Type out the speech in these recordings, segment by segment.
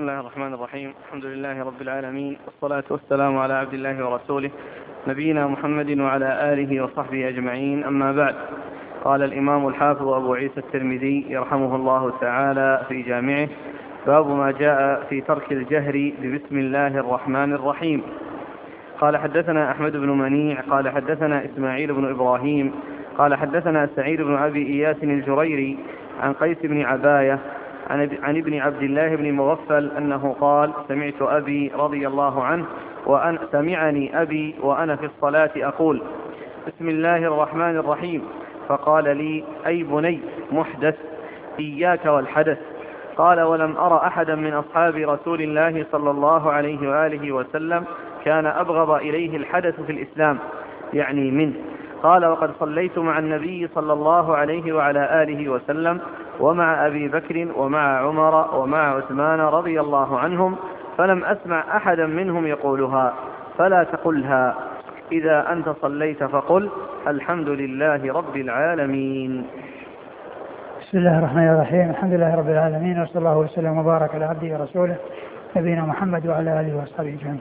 بسم الله الرحمن الرحيم. الحمد لله رب العالمين، والصلاة والسلام على عبد الله ورسوله نبينا محمد وعلى آله وصحبه أجمعين، أما بعد. قال الإمام الحافظ أبو عيسى الترمذي يرحمه الله تعالى في جامعه: باب ما جاء في ترك الجهر ببسم الله الرحمن الرحيم. قال حدثنا أحمد بن منيع قال حدثنا إسماعيل بن إبراهيم قال حدثنا سعيد بن أبي إياس الجريري عن قيس بن عباية عن ابن عبد الله بن مغفل أنه قال: سمعت أبي رضي الله عنه سمعني أبي وأنا في الصلاة أقول: بسم الله الرحمن الرحيم، فقال لي: أي بني محدث، إياك والحدث. قال: ولم أرى أحدا من أصحاب رسول الله صلى الله عليه وآله وسلم كان أبغض إليه الحدث في الإسلام، يعني منه. قال: وقد صليت مع النبي صلى الله عليه وعلى آله وسلم ومع أبي بكر ومع عمر ومع عثمان رضي الله عنهم، فلم أسمع أحدا منهم يقولها، فلا تقلها. إذا أنت صليت فقل: الحمد لله رب العالمين. بسم الله الرحمن الرحيم. الحمد لله رب العالمين، وصلى الله وسلم وبارك على عبده ورسوله نبينا محمد وعلى آله وأصحابه أجمعين.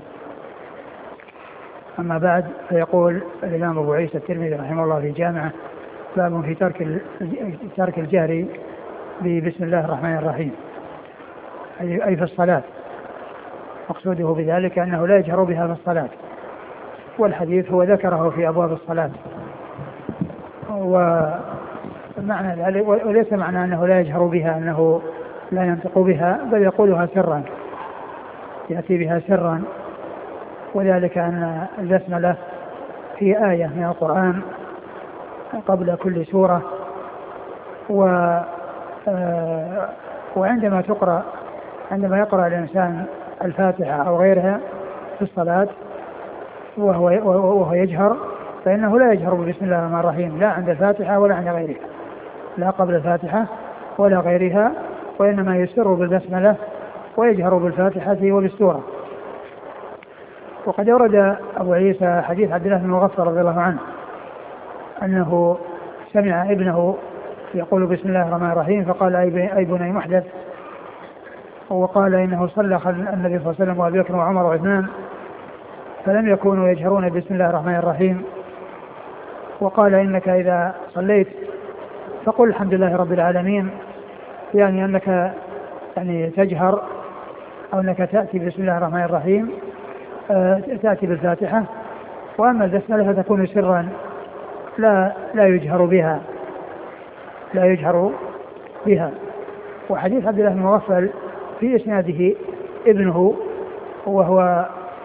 أما بعد، فيقول الإمام أبو عيسى الترمذي رحمه الله في جامعه: باب في ترك الجهر بسم الله الرحمن الرحيم، أي في الصلاة. مقصوده بذلك أنه لا يجهر بها في الصلاة، والحديث هو ذكره في أبواب الصلاة، ومعنى ذلك وليس معنى أنه لا يجهر بها أنه لا ينطق بها، بل يقولها سرا، يأتي بها سرا. وذلك أن البسملة في آية من القرآن قبل كل سورة، وعندما يقرأ الإنسان الفاتحة أو غيرها في الصلاة وهو يجهر، فإنه لا يجهر بسم الله الرحمن الرحيم، لا عند الفاتحة ولا عند غيرها، لا قبل الفاتحة ولا غيرها، وإنما يسر بالبسملة ويجهر بالفاتحة وبالسورة. وقد أورد أبو عيسى حديث عبد الله بن مغفل رضي الله عنه أنه سمع ابنه يقول بسم الله الرحمن الرحيم، فقال: أي بني محدث. وقال إنه صلى النبي صلى الله عليه وسلم وأبي بكر وعمر وعثمان، فلم يكونوا يجهرون بسم الله الرحمن الرحيم. وقال: إنك إذا صليت فقل الحمد لله رب العالمين، يعني أنك تجهر، أو أنك تأتي بسم الله الرحمن الرحيم، تأتي بالفاتحة. وأما البسملة فتكون سرا لا يجهر بها. وحديث عبد الله بن مغفل في إسناده ابنه، وهو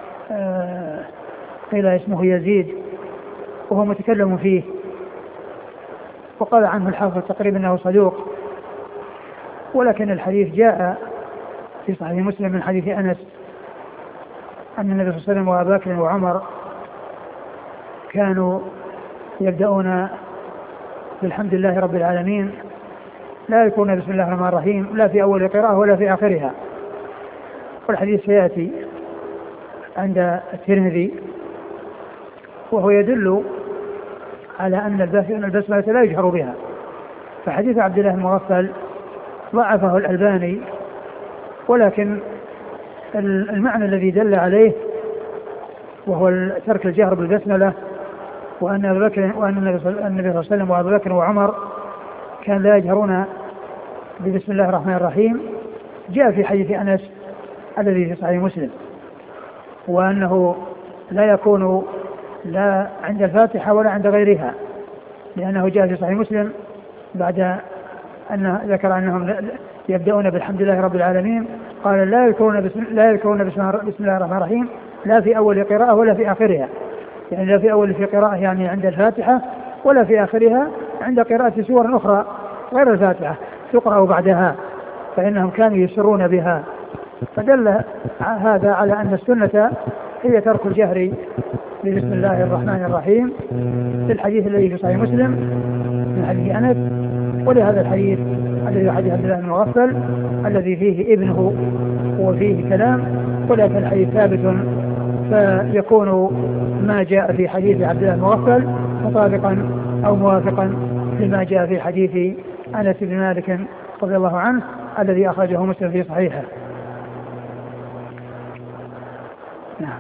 قيل اسمه يزيد، وهو متكلم فيه، وقال عنه الحافظ تقريبا أنه صدوق. ولكن الحديث جاء في صحيح مسلم من حديث أنس أن النبي صلى الله عليه وسلم وأبي بكر وعمر كانوا يبدأون بالحمد لله رب العالمين، لا يكون بسم الله الرحمن الرحيم لا في أول قراءة ولا في آخرها. والحديث سيأتي عند الترمذي، وهو يدل على أن البسملة لا يجهر بها. فحديث عبد الله المغفل ضعفه الألباني، ولكن المعنى الذي دل عليه وهو ترك الجهر بالبسملة، وأن النبي صلى الله عليه وسلم وأبو بكر وعمر كان لا يجهرون بسم الله الرحمن الرحيم، جاء في حديث أنس الذي في صحيح مسلم، وأنه لا يكون لا عند الفاتحة ولا عند غيرها، لأنه جاء في صحيح مسلم بعد أن ذكر أنهم يبدأون بالحمد لله رب العالمين، قال: لا يذكرون بسم الله الرحمن الرحيم لا في أول قراءة ولا في آخرها، يعني لا في أول قراءة يعني عند الفاتحة، ولا في آخرها عند قراءة سور أخرى غير الفاتحة تقرأ بعدها، فإنهم كانوا يسرون بها. فدل هذا على أن السنة هي ترك الجهر بسم الله الرحمن الرحيم في الحديث الذي في صحيح مسلم من حديث أنس، ولهذا الحديث الذي حديث عبد الله بن مغفل الذي فيه ابنه وفيه كلام، ولكن الحديث ثابت، فيكون ما جاء في حديث عبد الله بن مغفل مطابقا أو موافقا لما جاء في حديث أنس بن مالك رضي الله عنه الذي أخرجه مسلم في صحيحه. نعم.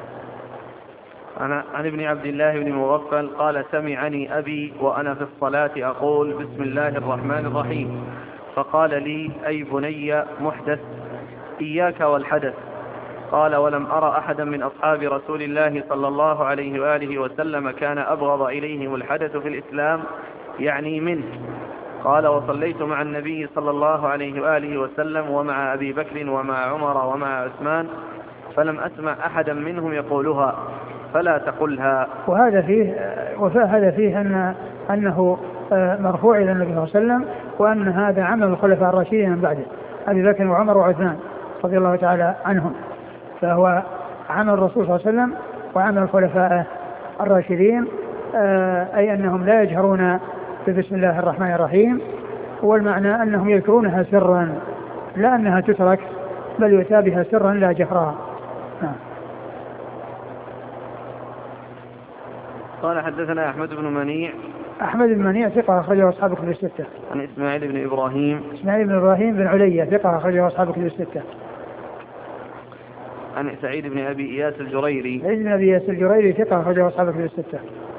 عن ابن عبد الله بن مغفل قال سمعني أبي وأنا في الصلاة أقول بسم الله الرحمن الرحيم، فقال لي أي بني محدث إياك والحدث. قال ولم أرى أحدا من أصحاب رسول الله صلى الله عليه وآله وسلم كان أبغض إليهم الحدث في الإسلام يعني منه. قال وصليت مع النبي صلى الله عليه وآله وسلم ومع أبي بكر ومع عمر ومع عثمان فلم أسمع أحدا منهم يقولها فلا تقلها. وهذا فيه أنه مرفوع إلى النبي صلى الله عليه وسلم، وأن هذا عمل الخلفاء الراشدين من بعده أبي بكر وعمر وعثمان رضي الله تعالى عنهم، فهو عمل الرسول صلى الله عليه وسلم وعمل الخلفاء الراشدين، أي أنهم لا يجهرون بسم الله الرحمن الرحيم، والمعنى أنهم يذكرونها سرا لا أنها تترك بل يتابها سرا لا جهرا. قال حدثنا أحمد بن منيع ثقة أخرجه أصحاب الكتب الستة. عن إسماعيل بن إبراهيم بن علية ثقة أخرجه أصحاب الكتب الستة. عن سعيد بن أبي إياس الجريري ثقة أخرجه أصحاب الكتب الستة.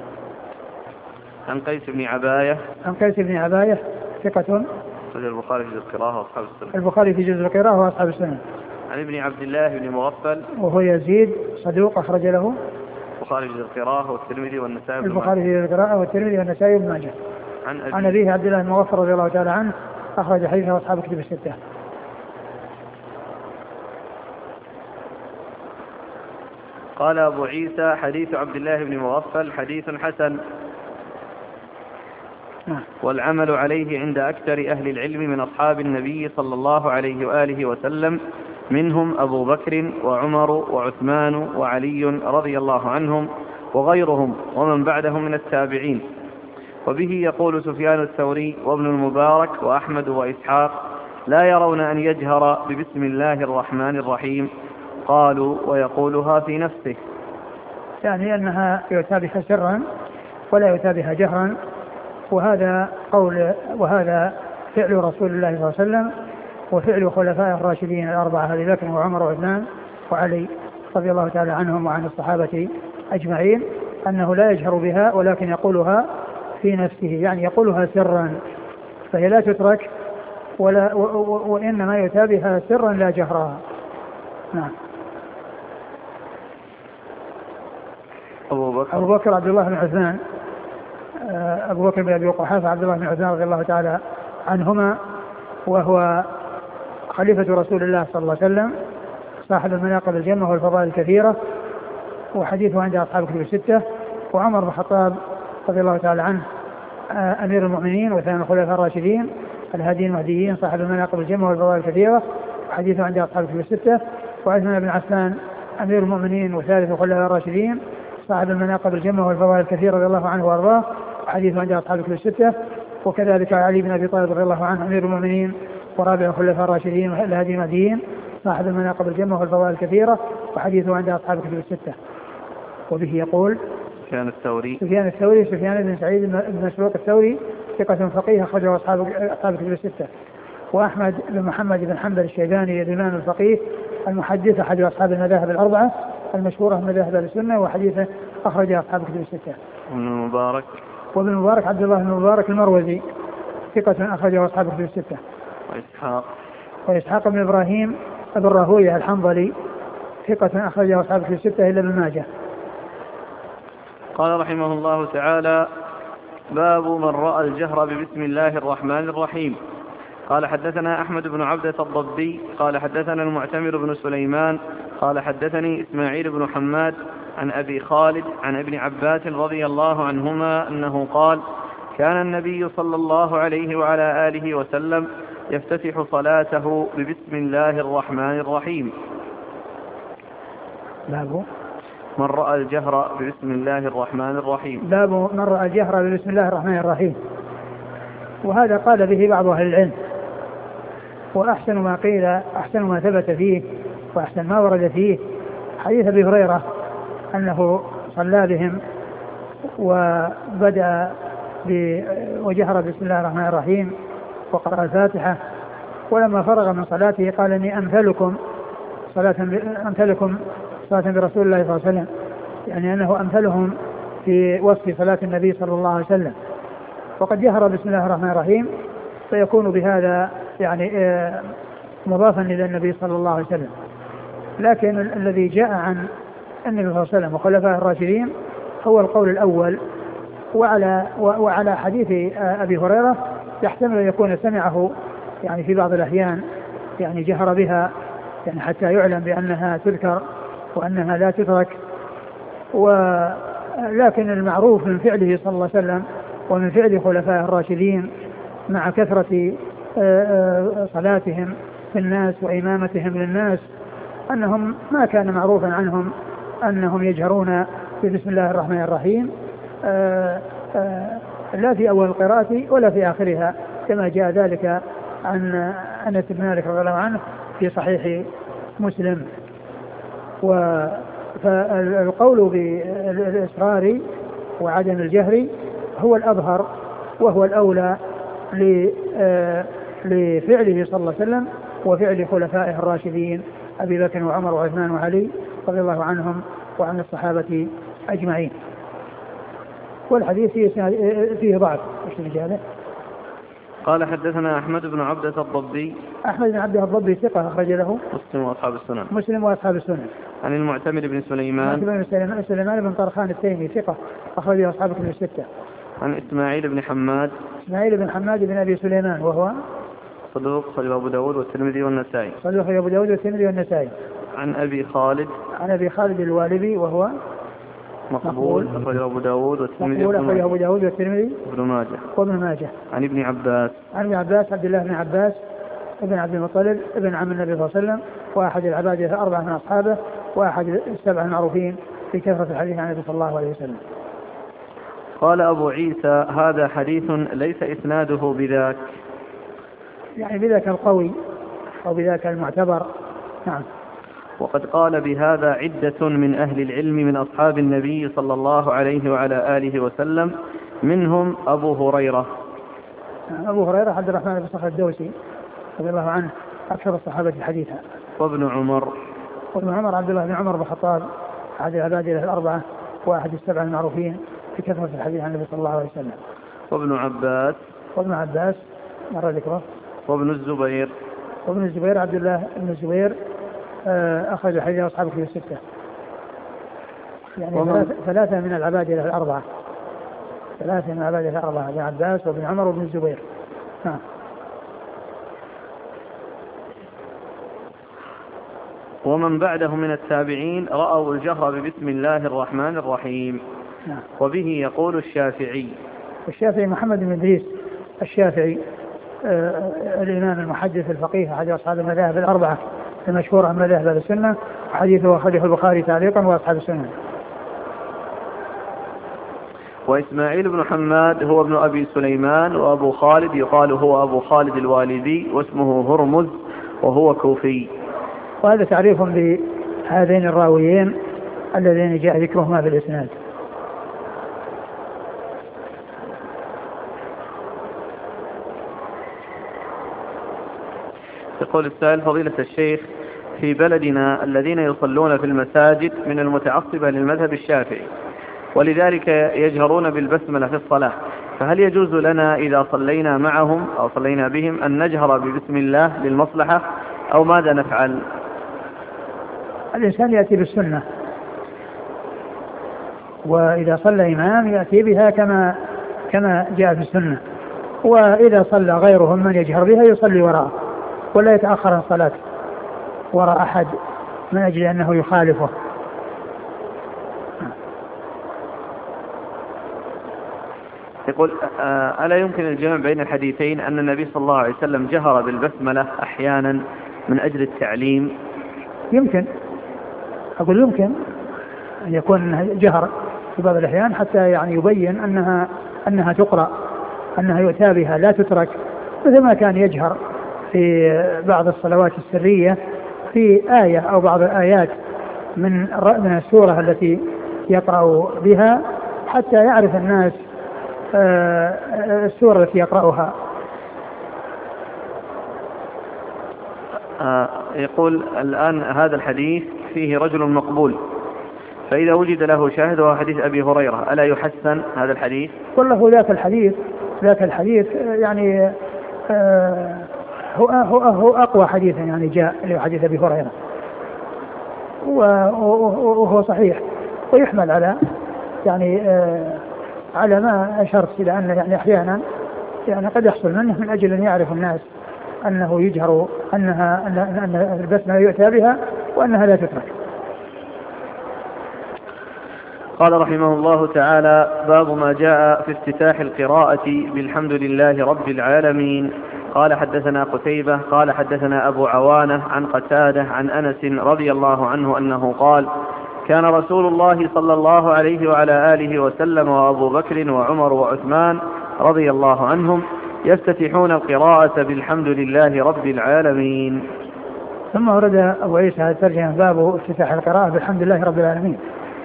عن قيس بن عباية ثقة أخرجه البخاري في جزء القراءة وأصحاب السنة. عن ابن عبد الله بن مغفل وهو يزيد صدوق أخرج له البخاري في القراءة والترمذي والنسائي وابن ماجه. عن أبيه عبد الله بن مغفل رضي الله تعالى عنه أخرج حديثه أصحاب الكتب الستة. قال أبو عيسى حديث عبد الله بن مغفل حديث حسن، والعمل عليه عند أكثر أهل العلم من أصحاب النبي صلى الله عليه وآله وسلم، منهم أبو بكر وعمر وعثمان وعلي رضي الله عنهم وغيرهم ومن بعدهم من التابعين. وبه يقول سفيان الثوري وابن المبارك وأحمد وإسحاق لا يرون أن يجهر ببسم الله الرحمن الرحيم، قالوا ويقولها في نفسه، يعني أنها يتابها سرا ولا يتابها جهرا، وهذا فعل رسول الله صلى الله عليه وسلم وفعل خلفاء الراشدين الأربعة أبي بكر وعمر وعثمان وعلي رضي الله تعالى عنهم وعن الصحابة أجمعين، أنه لا يجهر بها ولكن يقولها في نفسه، يعني يقولها سرا، فهي لا تترك وإنما يتابها سرا لا جهرا. نعم. أبو بكر عبد الله بن عثمان، أبو بكر بن أبي قحافة عبد الله بن عثمان رضي الله تعالى عنهما، وهو خليفة رسول الله صلى الله عليه وسلم صاحب المناقب الجمة والفضائل الكثيرة، وحديثه عند أصحاب الكتب الستة. وعمر بن الخطاب رضي الله تعالى عنه أمير المؤمنين وثاني الخلفاء الراشدين الهاديين المهديين صاحب المناقب الجمة والفضائل الكثيرة، وحديثه عند أصحاب الكتب الستة. وعثمان بن عفان أمير المؤمنين وثالث الخلفاء الراشدين صاحب المناقب الجمة والفضائل الكثيرة رضي الله عنه وأرضاه، وحديثه عند أصحاب الكتب الستة. وكذلك علي بن أبي طالب رضي الله عنه أمير المؤمنين ورابع الخلفاء الراشدين والهاديين المهديين صاحب المناقب الجمة والفضائل الكثيرة، وحديثه عند أصحاب الكتب الستة. وبه يقول سفيان بن سعيد بن مسروق الثوري ثقة فقيه أخرجه أصحاب الكتب الستة. وأحمد بن محمد بن حنبل الشيباني الإمام الفقيه المحدث أحد أصحاب المذاهب الأربعة المشهورة من مذاهب السنة، وحديثه أخرج أصحاب الكتب الستة. وابن المبارك عبد الله بن المبارك المروزي ثقة أخرجه أصحاب الكتب الستة. وإسحاق بن إبراهيم أبو الراهوية الحنظلي ثقة أخرجه أصحاب الكتب الستة إلا ابن ماجه. قال رحمه الله تعالى: باب من رأى الجهر ببسم الله الرحمن الرحيم. قال حدثنا أحمد بن عبدة الضبي قال حدثنا المعتمر بن سليمان قال حدثني إسماعيل بن حماد عن أبي خالد عن ابن عباس رضي الله عنهما أنه قال: كان النبي صلى الله عليه وعلى آله وسلم يفتتح صلاته ببسم الله الرحمن الرحيم. باب من رأى الجهر ببسم الله الرحمن الرحيم. باب من رأى الجهر ببسم الله الرحمن الرحيم. وهذا قال به بعض أهل العلم، وأحسن ما قيل أحسن ما ثبت فيه وأحسن ما ورد فيه حديث أبي هريرة أنه صلى بهم وبدأ وجهر بسم الله الرحمن الرحيم وقرأ الفاتحة، ولما فرغ من صلاته قال: إني أمثلكم صلاة برسول الله صلى الله عليه وسلم، يعني أنه أمثلهم في وصف صلاة النبي صلى الله عليه وسلم. وقد جهر بسم الله الرحمن الرحيم فيكون بهذا يعني مضافا إلى النبي صلى الله عليه وسلم. لكن الذي جاء عن النبي صلى الله عليه وسلم وخلفائه الراشدين هو القول الأول. وعلى حديث أبي هريرة يحتمل أن يكون سمعه يعني في بعض الأحيان يعني جهر بها يعني حتى يعلم بأنها تذكر وأنها لا تترك. ولكن المعروف من فعله صلى الله عليه وسلم ومن فعل خلفائه الراشدين مع كثرة صلاتهم في الناس وإمامتهم للناس أنهم ما كان معروفا عنهم أنهم يجهرون بسم الله الرحمن الرحيم لا في أول القراءة ولا في آخرها، كما جاء ذلك عن أنس بن مالك رضي الله عنه في صحيح مسلم. فالقول بالإصرار وعدم الجهر هو الأظهر وهو الأولى لفعله صلى الله عليه وسلم وفعل خلفائه الراشدين أبي بكر وعمر وعثمان وعلي رضي الله عنهم وعن الصحابة أجمعين. والحديث فيه ضعف. ايش الرجاله؟ قال حدثنا أحمد بن عبدة الضبي. أحمد بن عبدة الضبي ثقة أخرج له مسلم وأصحاب السنن. مسلم وأصحاب السنن. عن المعتمر بن سليمان. سليمان بن طرخان التيمي ثقة أخرج له أصحاب الكتب الستة. عن إسماعيل بن حماد. إسماعيل بن حماد بن أبي سليمان وهو صدوق أخرج أبو داود والترمذي والنسائي. صدوق أبو داود والترمذي والنسائي. عن أبي خالد. عن أبي خالد الوالبي وهو مقبول أخرج أبو داود والترمذي وابن ماجه. عن ابن عباس. عن ابن عباس عبد الله بن عباس ابن عبد المطلب ابن عم النبي صلى الله عليه وسلم وأحد العبادة الأربعة من أصحابه وأحد السبع المعروفين في كثرة الحديث عن النبي صلى الله عليه وسلم. قال أبو عيسى هذا حديث ليس إسناده بذاك، يعني بذاك القوي أو بذاك المعتبر. نعم. وقد قال بهذا عدة من أهل العلم من أصحاب النبي صلى الله عليه وعلى آله وسلم منهم أبو هريرة. أبو هريرة عبد الرحمن بن صخر الدوسي رضي الله عنه أكثر الصحابة حديثا. وابن عمر عبد الله بن عمر بن الخطاب أحد العبادة الأربعة وأحد السبع المعروفين في كثرة الحديث عن النبي صلى الله عليه وسلم. وابن عباس مر ذكره. وابن الزبير عبد الله بن الزبير أخرج حديث أصحاب الكتب الستة، يعني ثلاثة من العبادة الأربعة، ابن عباس وابن عمر وابن الزبير. ومن بعدهم من التابعين رأوا الجهر ببسم الله الرحمن الرحيم. وبه يقول الشافعي محمد بن إدريس الشافعي الإمام المحدث الفقيه أحد أصحاب المذاهب الأربعة المشهورة من مذاهب أهل السنة، حديثه أخرجه البخاري تعليقا وأصحاب السنة. وإسماعيل بن حماد هو ابن أبي سليمان، وأبو خالد يقال هو أبو خالد الوالدي واسمه هرمز وهو كوفي. وهذا تعريف بهذين الراويين الذين جاء ذكرهما في الإسناد. يقول السائل فضيلة الشيخ في بلدنا الذين يصلون في المساجد من المتعصبة للمذهب الشافعي ولذلك يجهرون بالبسملة في الصلاة، فهل يجوز لنا إذا صلينا معهم أو صلينا بهم أن نجهر ببسم الله للمصلحة أو ماذا نفعل؟ الإنسان يأتي بالسنة، وإذا صلى إمام يأتي بها كما جاء في السنة، وإذا صلى غيرهم من يجهر بها يصلي وراءه ولا يتأخر الصلاة وراء أحد من أجل أنه يخالفه. يقول ألا يمكن الجمع بين الحديثين أن النبي صلى الله عليه وسلم جهر بالبسملة أحيانا من أجل التعليم؟ يمكن أن يكون جهر في بعض الأحيان حتى يعني يبين أنها تقرأ، أنها يؤتى بها لا تترك، مثل ما كان يجهر في بعض الصلوات السرية في آية أو بعض الآيات من السورة التي يقرأ بها حتى يعرف الناس السورة التي يقرأها. يقول الآن هذا الحديث فيه رجل مقبول، فإذا وجد له شاهد وهو حديث أبي هريرة ألا يحسن هذا الحديث؟ والله ذاك الحديث يعني هو أقوى حديث يعني جاء لحديث أبي هريرة، وهو صحيح، ويحمل على يعني على ما أشرت إلى أن يعني أحيانا يعني قد يحصل منه من أجل أن يعرف الناس أنه يجهر أن البسمة يؤتى بها وأنها لا تترك. قال رحمه الله تعالى: باب ما جاء في افتتاح القراءة بالحمد لله رب العالمين. قال حدثنا قتيبة قال حدثنا أبو عوانة عن قتادة عن أنس رضي الله عنه أنه قال: كان رسول الله صلى الله عليه وعلى آله وسلم وأبو بكر وعمر وعثمان رضي الله عنهم يفتتحون القراءة بالحمد لله رب العالمين. ثم ورد أبو عيسى الترجمة باب افتتاح القراءة بالحمد لله رب العالمين،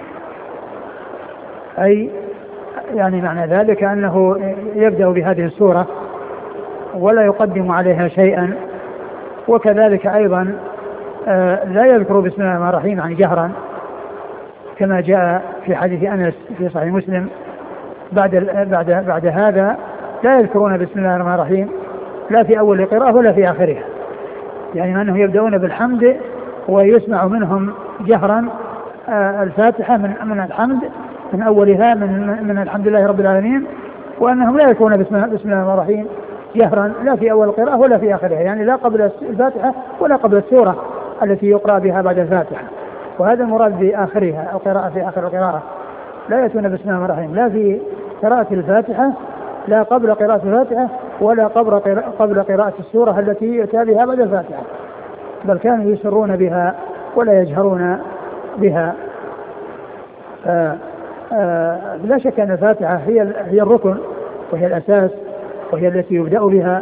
أي يعني معنى ذلك أنه يبدأ بهذه السورة ولا يقدم عليها شيئا، وكذلك أيضا لا يذكر بسم الله الرحمن الرحيم عن جهرا كما جاء في حديث أنس في صحيح مسلم. بعد هذا لا يذكرون بسم الله الرحمن الرحيم لا في أول القراءة ولا في آخرها، يعني أنهم يبدأون بالحمد ويسمع منهم جهرا الفاتحة من الحمد من أولها من الحمد لله رب العالمين، وأنهم لا يذكرون بسم الله الرحمن الرحيم جهرا لا في أول القراءة ولا في آخرها، يعني لا قبل الفاتحة ولا قبل السورة التي يقرأ بها بعد الفاتحة. وهذا المراد بآخرها، القراءة في آخر القراءة لا يأتون بسم الله الرحمن الرحيم لا في قراءة الفاتحة لا قبل قراءة الفاتحة ولا قبل قراءة السورة التي يؤتى بها بعد الفاتحة، بل كانوا يسرون بها ولا يجهرون بها. لا شك أن الفاتحة هي الركن وهي الأساس وهي التي يبدأ بها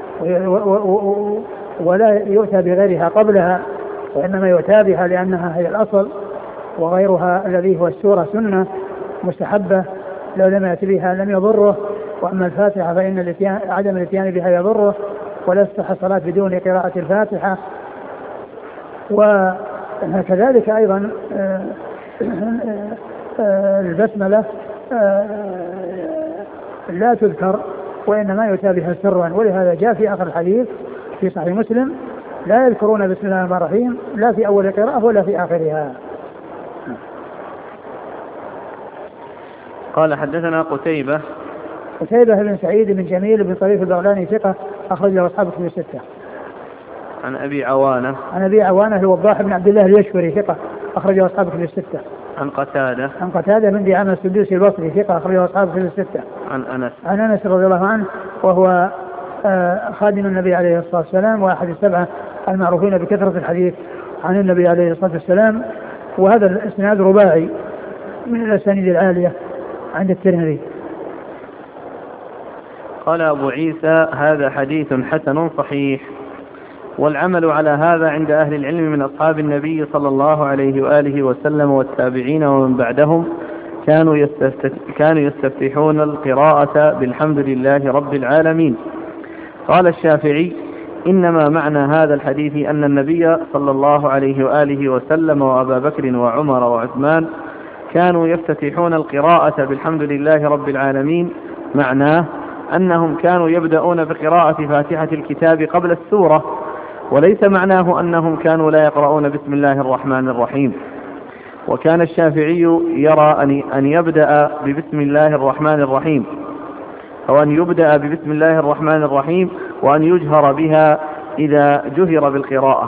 ولا يؤتى بغيرها قبلها، وإنما يؤتى بها لأنها هي الأصل، وغيرها الذي هو السورة سنة مستحبة لو لم يأتي بها لم يضره. وأما الفاتحة فإن عدم الاتيان بها يضره، ولا تصح الصلاة بدون قراءة الفاتحة. وكذلك أيضا البسملة لا تذكر وإنما يؤتى بها سرا، ولهذا جاء في آخر الحديث في صحيح مسلم: لا يذكرون بسم الله الرحمن الرحيم لا في أول القراءة ولا في آخرها. قال حدثنا قتيبة بن سعيد بن جميل بن طريف البغلاني ثقة أخرج له أصحاب كتب الستة. عن أبي عوانة الوضاح بن عبد الله اليشكري ثقة أخرج له أصحاب كتب الستة. عن قتادة بن دعامة السدوسي البصري ثقة أخرج له أصحاب كتب الستة. عن أنس رضي الله عنه وهو خادم النبي عليه الصلاة والسلام وأحد السبعة المعروفين بكثرة الحديث عن النبي عليه الصلاة والسلام. وهذا الإسناد رباعي من الأسانيد العالية عند الترمذي. قال أبو عيسى: هذا حديث حسن صحيح. والعمل على هذا عند أهل العلم من أصحاب النبي صلى الله عليه وآله وسلم والتابعين ومن بعدهم كانوا يستفتحون القراءة بالحمد لله رب العالمين. قال الشافعي: إنما معنى هذا الحديث أن النبي صلى الله عليه وآله وسلم وأبا بكر وعمر وعثمان كانوا يفتتحون القراءة بالحمد لله رب العالمين، معناه أنهم كانوا يبدأون بقراءة فاتحة الكتاب قبل السورة، وليس معناه أنهم كانوا لا يقرؤون بسم الله الرحمن الرحيم. وكان الشافعي يرى أن يبدأ ببسم الله الرحمن الرحيم، أو أن يبدأ ببسم الله الرحمن الرحيم وأن يجهر بها إذا جهر بالقراءة.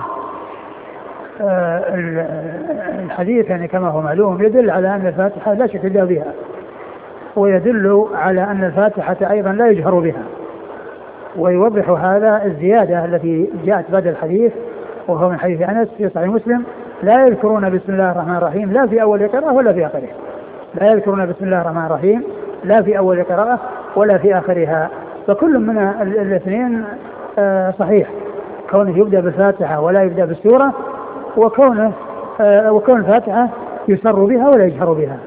الحديث يعني كما هو معلوم يدل على أن الفاتحة لا شك يبدأ بها، ويدل على أن الفاتحة أيضا لا يجهر بها، ويوضح هذا الزيادة التي جاءت بعد الحديث وهو من حديث أنس في صحيح مسلم: لا يذكرون بسم الله الرحمن الرحيم لا في أول قراءة ولا في آخرها. لا يذكرون بسم الله الرحمن الرحيم لا في أول قراءة ولا في آخرها. فكل من الاثنين صحيح، كونه يبدأ بالفاتحة ولا يبدأ بالسورة، وكون الفاتحة يسر بها ولا يجهر بها.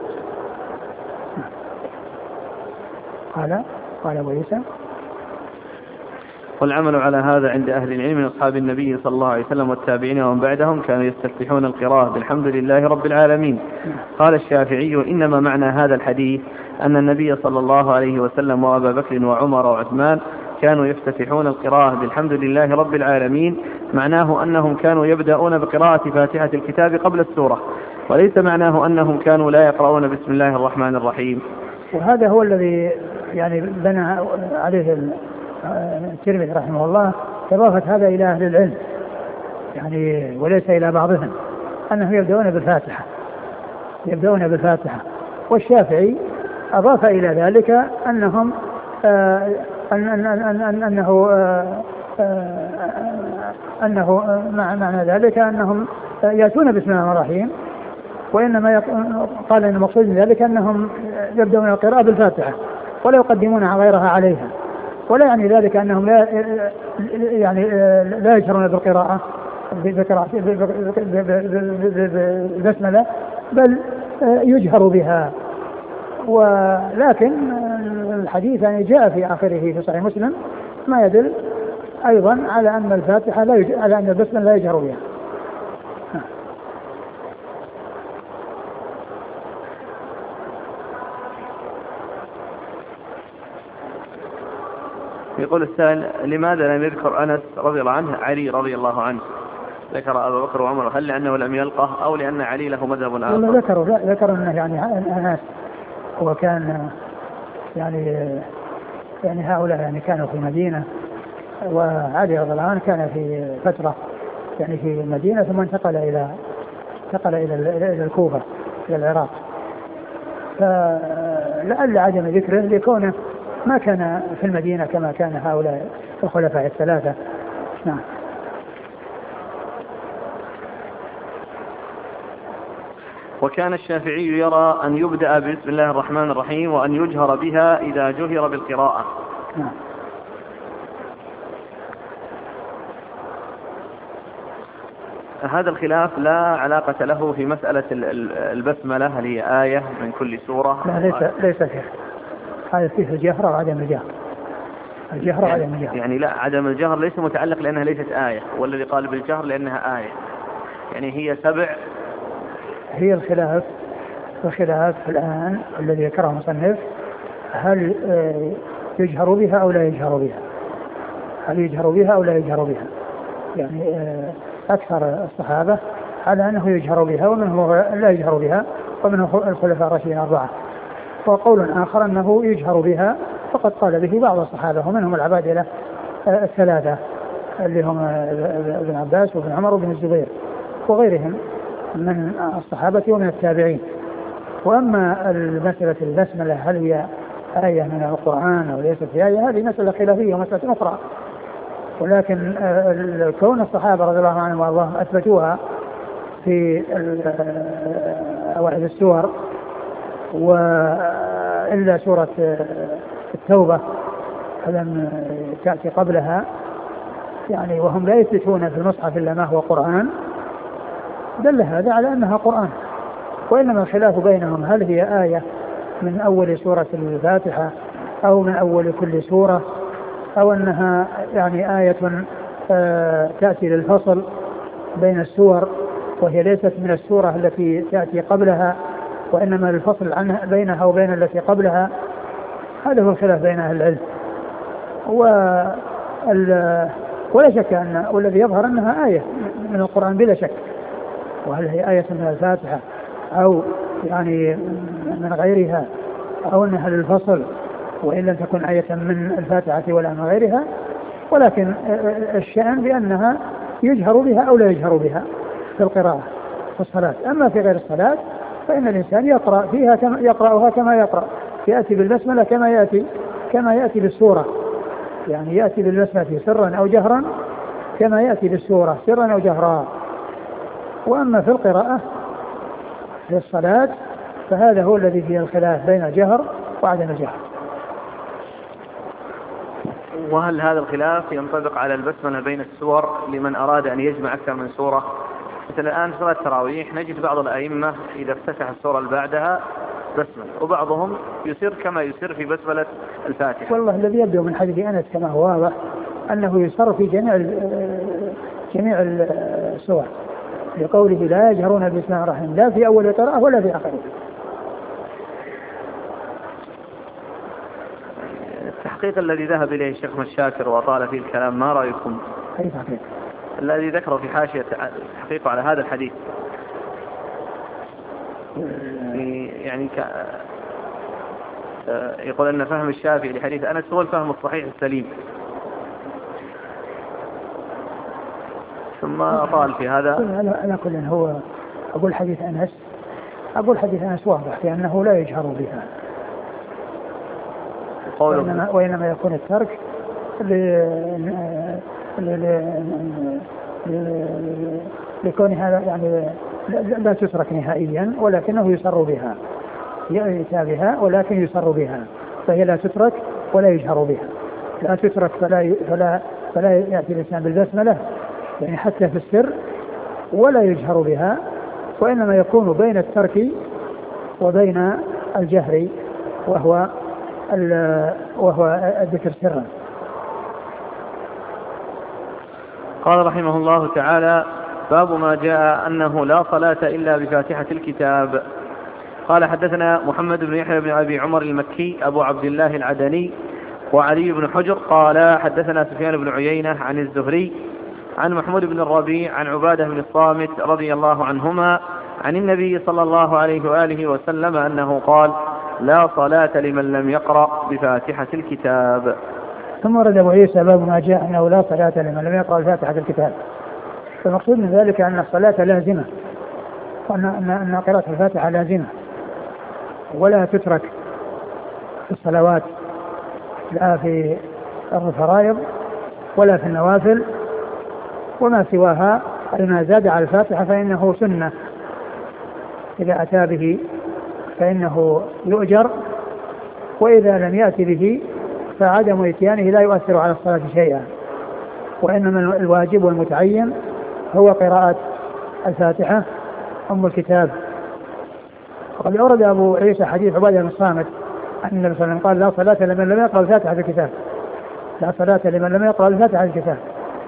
قال أبو عيسى: والعمل على هذا عند أهل العلم من أصحاب النبي صلى الله عليه وسلم والتابعين ومن بعدهم كانوا يستفتحون القراءة بالحمد لله رب العالمين. قال الشافعي: إنما معنى هذا الحديث أن النبي صلى الله عليه وسلم وأبا بكر وعمر وعثمان كانوا يفتتحون القراءة بالحمد لله رب العالمين، معناه أنهم كانوا يبدأون بقراءة فاتحة الكتاب قبل السورة، وليس معناه أنهم كانوا لا يقرؤون بسم الله الرحمن الرحيم. وهذا هو الذي يعني بنى عليه الترمذي رحمه الله، إضافة هذا إلى أهل العلم يعني وليس إلى بعضهم، أنهم يبدأون بالفاتحة. والشافعي أضاف إلى ذلك أنهم أنه معنى ذلك أنهم يأتون بسم الله الرحمن الرحيم، وإنما قال إن المقصود من ذلك أنهم يبدأون القراءة بالفاتحة ولا يقدمون غيرها عليها، ولا يعني ذلك أنهم لا يجهرون بالقراءة بالبسملة، بل يجهر بها. ولكن الحديث يعني جاء في آخره في صحيح مسلم ما يدل أيضا على أن الفاتحة على أن البسملة لا يجهر بها. يقول السائل: لماذا لم يذكر أنس رضي الله عنه علي رضي الله عنه؟ ذكر أبا بكر وعمر، هل لأنه لم يلقه أو لأن علي له مذهب آخر؟ ذكر أنه يعني أنس هو كان يعني هؤلاء يعني كانوا في المدينة، وعلي رضي الله عنه كان في فترة يعني في المدينة ثم انتقل إلى الكوفة إلى العراق، فلعل عدم ذكره لكونه ما كان في المدينة كما كان هؤلاء الخلفاء الثلاثة. نعم. وكان الشافعي يرى أن يبدأ بسم الله الرحمن الرحيم وأن يجهر بها إذا جهر بالقراءة. نعم. هذا الخلاف لا علاقة له في مسألة البسملة، هل هي آية من كل سورة؟ لا ليس فيه، هذا فيه الجهر وعدم الجهر. الجهر وعدم الجهر يعني لا، عدم الجهر ليس متعلق لأنها ليست آية، والذي قال بالجهر لأنها آية، يعني هي 7. هي الخلاف الآن الذي ذكره المصنف، هل يجهر بها أو لا يجهر بها؟ هل يجهر بها أو لا يجهر بها؟ يعني أكثر الصحابة على أنه يجهر بها، ومنهم لا يجهر بها، ومنهم الخلفاء الراشدين 4. وقول آخر أنه يجهر بها، فقد قال به بعض الصحابة ومنهم العبادلة 3 اللي هم ابن عباس وابن عمر وابن الزبير وغيرهم من الصحابة ومن التابعين. وأما المسألة البسملة هل هي آية من القرآن أو ليست آية، هذه مسألة خلافية ومسألة أخرى، ولكن كون الصحابة رضي الله عنهم وارضاهم أثبتوها في أوائل السور، وإلا سورة التوبة فلم تأتي قبلها، يعني وهم لا يثبتون في المصحف إلا ما هو قرآن، دل هذا على أنها قرآن. وإنما الخلاف بينهم هل هي آية من أول سورة الفاتحة أو من أول كل سورة، أو أنها يعني آية تأتي للفصل بين السور وهي ليست من السورة التي تأتي قبلها، وإنما الفصل عنها بينها وبين التي قبلها. هذا هو الخلاف بين أهل العلم. ولا شك أن والذي يظهر أنها آية من القرآن بلا شك، وهل هي آية من الفاتحة أو يعني من غيرها، أو أنها للفصل وإن لم تكن آية من الفاتحة ولا من غيرها، ولكن الشأن بأنها يجهر بها أو لا يجهر بها في القراءة في الصلاة. أما في غير الصلاة فإن الإنسان يقرأ فيها يقرأها كما يقرأ، يأتي بالبسملة كما يأتي بالسورة، يعني يأتي بالبسملة سرا أو جهرا كما يأتي بالسورة سرا أو جهرا. وأما في القراءة في الصلاة فهذا هو الذي فيه الخلاف بين الجهر وعدم الجهر. وهل هذا الخلاف ينطبق على البسملة بين السور لمن أراد أن يجمع أكثر من سورة؟ مثلا الآن صلاة التراويح نجد بعض الأئمة إذا افتتح السورة اللي بعدها بسملة، وبعضهم يسر كما يسر في بسملة الفاتحة. والله الذي يبدو من حديث أنس كما هو واضح أنه يسر في جميع السور، لقوله لا يجهرون بسم الله الرحمن الرحيم لا في أول القراءة ولا في آخرها. التحقيق الذي ذهب إليه الشيخ مشاكر وطال فيه الكلام ما رأيكم؟ أي تحقيق؟ الذي ذكره في حاشية تحقيقه على هذا الحديث، يعني يقول أن فهم الشافعي لحديث أنس هو الفهم الصحيح السليم، ثم أطال في هذا. على كل هو أقول حديث أنس واضح لأنه لا يجهر بها، وإنما يكون الترك لكون هذا يعني لا تترك نهائيا، ولكنه يسر بها، يأتى بها ولكن يسر بها، فهي لا تترك ولا يجهر بها. لا تترك فلا يأتي الإنسان بالبسملة يعني حتى في السر، ولا يجهر بها، وإنما يكون بين الترك وبين الجهر، وهو الذكر سرا. قال رحمه الله تعالى: باب ما جاء أنه لا صلاة إلا بفاتحة الكتاب. قال: حدثنا محمد بن يحيى بن أبي عمر المكي أبو عبد الله العدني وعلي بن حجر قال: حدثنا سفيان بن عيينة عن الزهري عن محمود بن الربيع عن عبادة بن الصامت رضي الله عنهما عن النبي صلى الله عليه وآله وسلم أنه قال: لا صلاة لمن لم يقرأ بفاتحة الكتاب. ثم ورد أبو عيسى باب ما جاء أنه لا صلاة لمن لم يقرأ بفاتحة الكتاب. فالمقصود من ذلك أن الصلاة لازمة، وأن قراءة الفاتحة لازمة ولا تترك في الصلوات، لا في الفرائض ولا في النوافل، وما سواها أي ما زاد على الفاتحة فإنه سنة، إذا أتى به فإنه يؤجر، وإذا لم يأتي به فعدم إتيانه لا يؤثر على الصلاة شيئا، وإنما الواجب والمتعين هو قراءة الفاتحة أم الكتاب. وقد أورد أبو عيسى حديث عبادة بن الصامت أن النبي صلى الله عليه وسلم قال: لا صلاة لمن لم يقرأ الفاتحة في الكتاب، لا صلاة لمن لم يقرأ الفاتحة في الكتاب.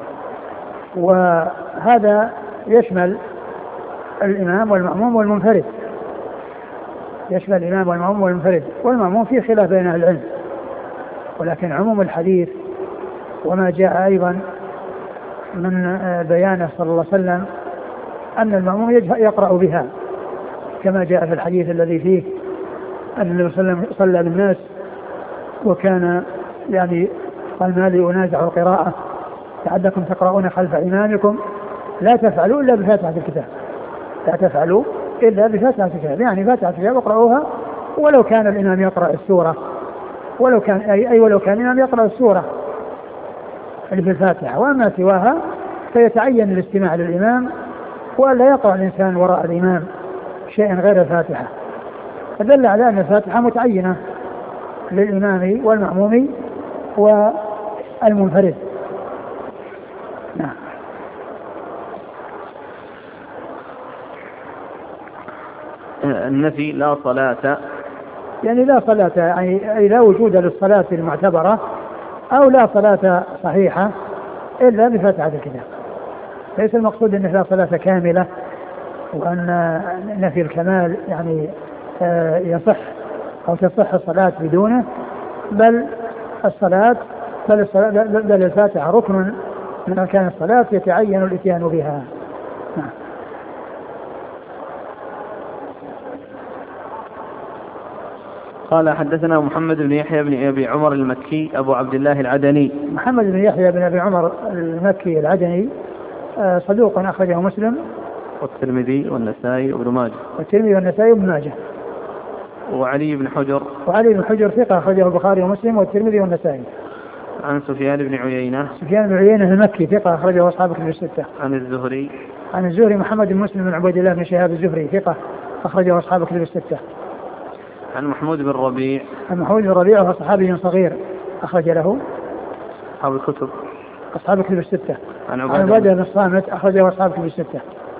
وهذا يشمل الإمام والمأموم والمنفرد، يشمل الإمام والمأموم والمنفرد، والمأموم فيه خلاف بين أهل العلم، ولكن عموم الحديث وما جاء أيضا من بيانه صلى الله عليه وسلم أن المأموم يقرأ بها، كما جاء في الحديث الذي فيه أن النبي صلى الله عليه وسلم صلى بالناس وكان يعني قال: ما لي أنازع القراءة لعلكم تقرؤون خلف إمامكم لا تفعلوا إلا بفاتحة الكتاب، لا تفعلوا إلا بفاتحة الكتاب، يعني فاتحة الكتاب اقرأوها ولو كان الإمام يقرأ السورة، ولو كان الإمام يقرأ السورة اللي في الفاتحة، وأما سواها فيتعين الاستماع للإمام، ولا يقرأ الإنسان وراء الإمام شيئا غير الفاتحة. فدل على أن الفاتحة متعينة للإمام والمأموم والمنفرد. نعم. النفي لا صلاة، يعني لا صلاة أي لا وجود للصلاة المعتبرة، أو لا صلاة صحيحة إلا بفاتحة الكتاب. ليس المقصود أن لا صلاة كاملة، وأن نفي الكمال يعني يصح أو تصح الصلاة بدونه، بل الفاتحة ركن من أركان الصلاة يتعين الإتيان بها. نعم. قال: حدثنا محمد بن يحيى بن أبي عمر المكي أبو عبد الله العدني. محمد بن يحيى بن أبي عمر المكي العدني صدوق أخرجه مسلم والترمذي والنسائي وابن ماجه. والترمذي والنسائي وابن ماجه. وعلي بن حجر. وعلي بن حجر ثقة أخرجه البخاري ومسلم والترمذي والنسائي. عن سفيان بن عيينة. سفيان بن عيينة المكي ثقة أخرجه أصحاب الكتب الستة. عن الزهري. عن الزهري محمد بن مسلم بن عبيد الله بن شهاب الزهري ثقة أخرجه أصحاب الكتب الستة. عن محمود بن الربيع. عن محمود بن الربيع وهو صحابي صغير أخرج له أصحاب الكتب الستة. عن عبادة بن الصامت أخرجه أصحاب الكتب الستة.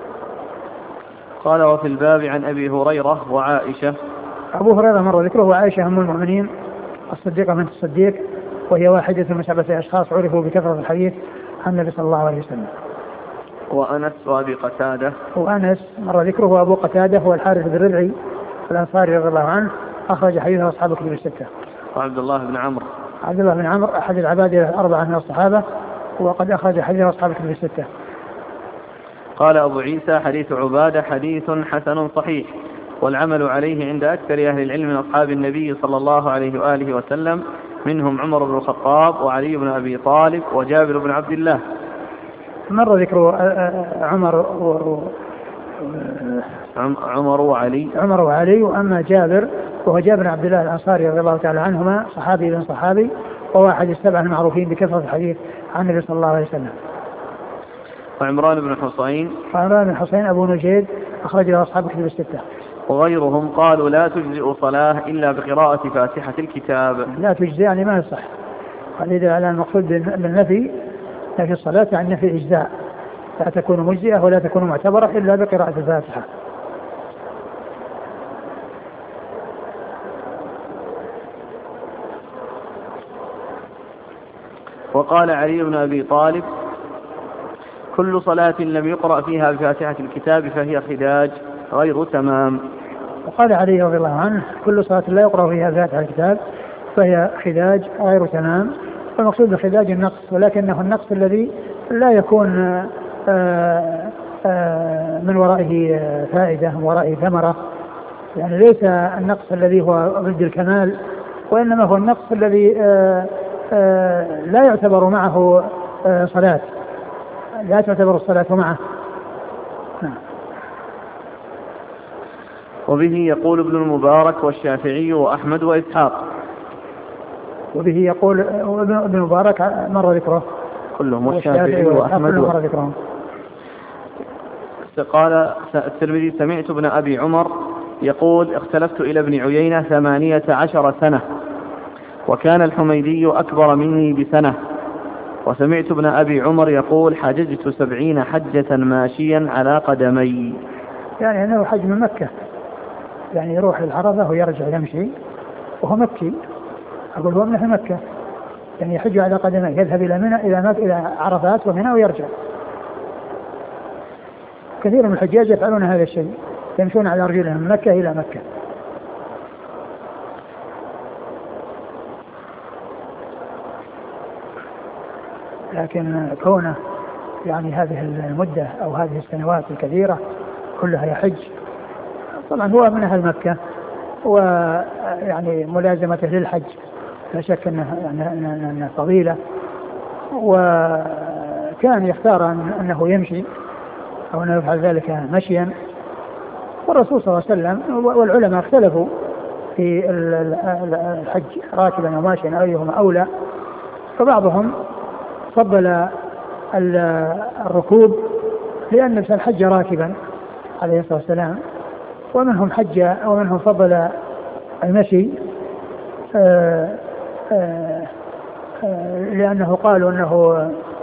قال: وفي الباب عن أبي هريرة وعائشة. أبو هريرة مر ذكره، وعائشة أم المؤمنين الصديقة بنت الصديق وهي واحدة من 7 أشخاص عرفوا بكثرة الحديث عن النبي صلى الله عليه وسلم. وأنس وأبي قتادة. وأنس مر ذكره، أبو قتادة هو الحارث بن ربعي الأنصاري رضي الله عنه، أخرج حديثه أصحاب الكتب الستة. وعبد الله بن عمرو. عبد الله بن عمرو أحد العباد الأربعة من الصحابة، وقد أخرج حديثه أصحاب الكتب الستة. قال أبو عيسى حديث عبادة حديث حسن صحيح، والعمل عليه عند أكثر أهل العلم من أصحاب النبي صلى الله عليه وآله وسلم، منهم عمر بن الخطاب وعلي بن أبي طالب وجابر بن عبد الله. مر ذكر عمر وعلي. وأما جابر وهو جابر بن عبد الله الأنصاري رضي الله تعالى عنهما، صحابي بن صحابي، وهو أحد السبعة المعروفين بكثرة الحديث عن النبي صلى الله عليه وسلم. وعمران بن حصين. وعمران بن حصين أبو نجيد أخرج له أصحاب الكتب الستة. وغيرهم قالوا لا تجزئ صلاة إلا بقراءة فاتحة الكتاب. لا تجزئ يعني ما يصح، هذا على المقصود بالنفي، لكن الصلاة عن نفي الإجزاء لا تكون مجزئة ولا تكون معتبرة إلا بقراءة الفاتحة. وقال علي بن أبي طالب كل صلاة لم يقرأ فيها بفاتحة الكتاب فهي خداج غير تمام. وقال علي رضي الله عنه كل صلاة لا يقرأ فيها بفاتحة الكتاب فهي خداج غير تمام. والمقصود بالخداج النقص، ولكنه النقص الذي لا يكون من ورائه فائدة، من ورائه ثمرة، يعني ليس النقص الذي هو ضد الكمال، وإنما هو النقص الذي لا يعتبر معه صلاة، لا تعتبر الصلاة معه. وبه يقول ابن المبارك والشافعي وأحمد وإسحاق. وبه يقول ابن المبارك مر ذكره كلهم، والشافعي وأحمد مر ذكرهم. قال الترمذي سمعت ابن أبي عمر يقول اختلفت إلى ابن عيينة 18 سنة، وكان الحميدي أكبر مني بسنة. وسمعت ابن أبي عمر يقول حججت 70 حجة ماشيا على قدمي. يعني أنه حج من مكة، يعني يروح للعرفة ويرجع يمشي وهو مكي، أقول هو من مكة، يعني يحج على قدمي، يذهب إلى منى إلى عرفات ومنى ويرجع. كثير من الحجاج يفعلون هذا الشيء، يمشون على رجلهم من مكة إلى مكة. لكن كونه يعني هذه المدة أو هذه السنوات الكثيرة كلها يحج، طبعا هو من أهل مكة، ويعني ملازمته للحج لا شك أنه فضيلة، وكان يختار أنه يمشي أو أنه يفعل ذلك مشيا. والرسول صلى الله عليه وسلم والعلماء اختلفوا في الحج راكبا وماشيا أيهما أولى، فبعضهم فضل الركوب لأن الحج راكبا عليه الصلاة والسلام، ومنهم حج ومنهم فضل المشي لأنه قالوا أنه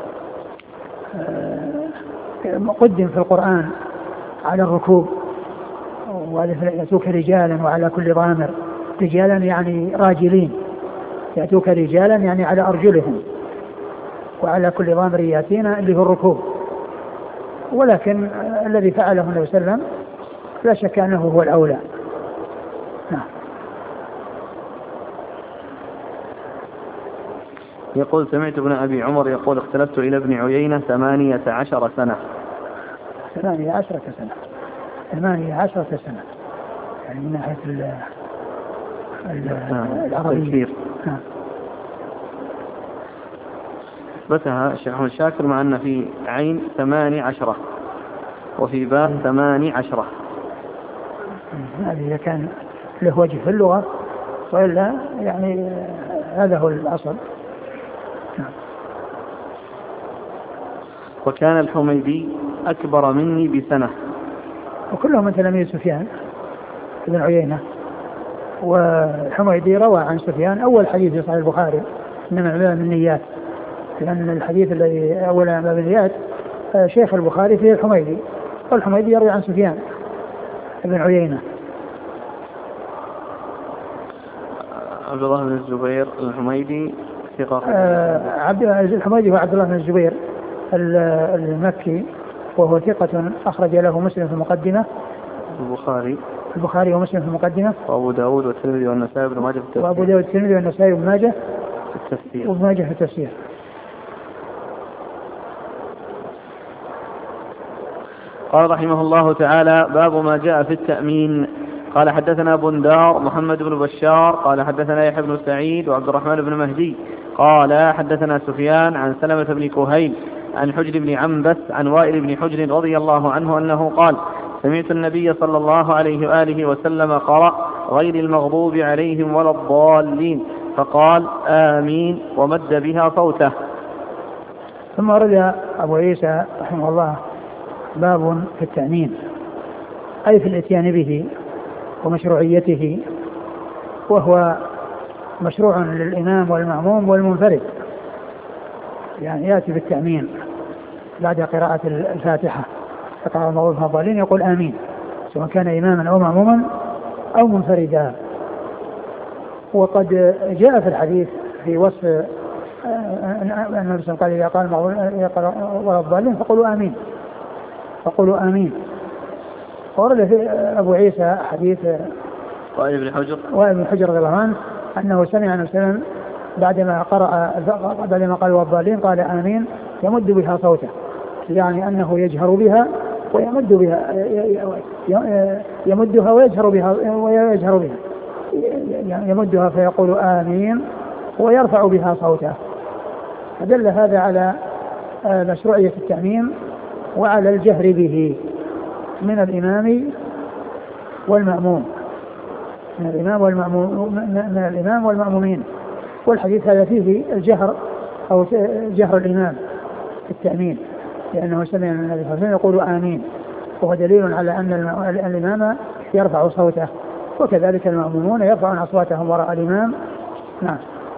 مقدم في القرآن على الركوب، ويأتوك رجالا وعلى كل ضامر، رجالا يعني راجلين، يأتوك رجالا يعني على أرجلهم، وعلى كل ضامر يأتينا اللي هو الركوب. ولكن الذي فعله النبي صلى الله عليه وسلم لا شك أنه هو الأولى. نعم. يقول سمعت ابن أبي عمر يقول اختلفت إلى ابن عيينة 18 سنة. 18 سنة، 18 سنة، يعني من ناحية العربية. أثبتها الشيخ أحمد شاكر مع أن في عين 18 وفي باء 18. هذا إذا كان له وجه في اللغة، وإلا يعني هذا هو الأصل. وكان الحميدي أكبر مني بسنة. وكلهم من تلاميذ سفيان بن عيينة. والحميدي روى عن سفيان أول حديث في صحيح البخاري إنما الأعمال بالنيات، لأن الحديث الذي أول الأعمال بالنيات شيخ البخاري فيه الحميدي، والحميدي يروي عن سفيان بن عيينة. عبد الله بن الزبير الحميدي ثقة. الحميدي هو عبد الله بن الزبير المكي، وهو ثقة أخرج له مسلم في المقدمة. البخاري ومسلم في المقدمة. وأبو داود والترمذي والنسائي وابن ماجه في التفسير. وأبو داود والترمذي والنسائي وابن ماجه في التفسير. وابن ماجه في التفسير. قال رحمه الله تعالى: باب ما جاء في التأمين. قال: حدثنا بندار محمد بن بشار قال: حدثنا يحيى بن سعيد وعبد الرحمن بن مهدي قال: حدثنا سفيان عن سلمة بن كهيل عن حجر بن عنبس عن وائل بن حجر رضي الله عنه أنه قال: سمعت النبي صلى الله عليه وآله وسلم قرأ: غير المغضوب عليهم ولا الضالين، فقال: آمين، ومد بها صوته. ثم ورد أبو عيسى رحمه الله باب في التأمين، أي في الاتيان به ومشروعيته، وهو مشروع للإمام والمأموم والمنفرد، يعني يأتي بالتأمين بعد قراءة الفاتحة، فقال المغضوب عليهم الضالين يقول آمين، سواء كان إماما أو مأموما أو منفردا. وقد جاء في الحديث في وصف أن النبي صلى الله عليه وسلم قال: إذا قال المغضوب ولا الضالين فقولوا آمين. ورد في أبو عيسى حديث وائل بن حجر رضي الله عنه أنه سمع النبي صلى الله عليه وسلم بعدما قال والضالين قال آمين يمد بها صوته، يعني أنه يجهر بها ويمد بها، يمدها ويجهر بها يمدها فيقول آمين ويرفع بها صوته. فدل هذا على مشروعية التأمين وعلى الجهر به من الإمام والمأمومين. والحديث هذا فيه الجهر أو جهر الإمام في التأمين، لأنه سمع النبي صلى الله عليه وسلم يقول آمين، وهو دليل على أن الإمام يرفع صوته، وكذلك المأمومون يرفعون أصواتهم وراء الإمام. نعم.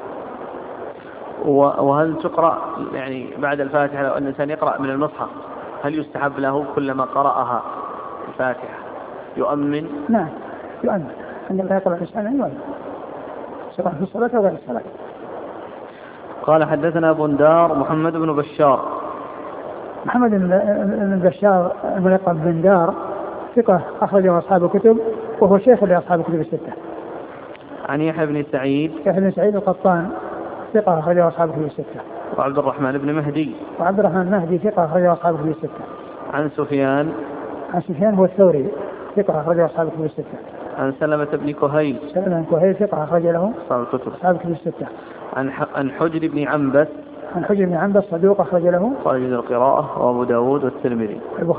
وهل تقرأ يعني بعد الفاتحة لو أن الإنسان يقرأ من المصحف هل يستحب له كلما قرأها الفاتحة يؤمن؟ نعم يؤمن، عندما يقرأ الإنسان يؤمن سواء في الصلاة أو غير الصلاة. قال: حدثنا بندار محمد بن بشار. محمد بن بشار الملقب بندار ثقة أخرجه أصحاب الكتب، وهو شيخ لأصحاب الكتب الستة. عن يحيى بن سعيد القطان ثقة أخرجه أصحاب الكتب الستة. وعبد الرحمن بن مهدي ثقة أخرجه أصحاب الكتب الستة. عن سفيان هو الثوري ثقة أخرجه أصحاب الكتب الستة. عن سلمة بن كهيل ثقة أخرج له أصحاب الكتب الستة. عن حجر بن عنبس صدوق أخرج له البخاري في القراءة وأبو داود والترمذي.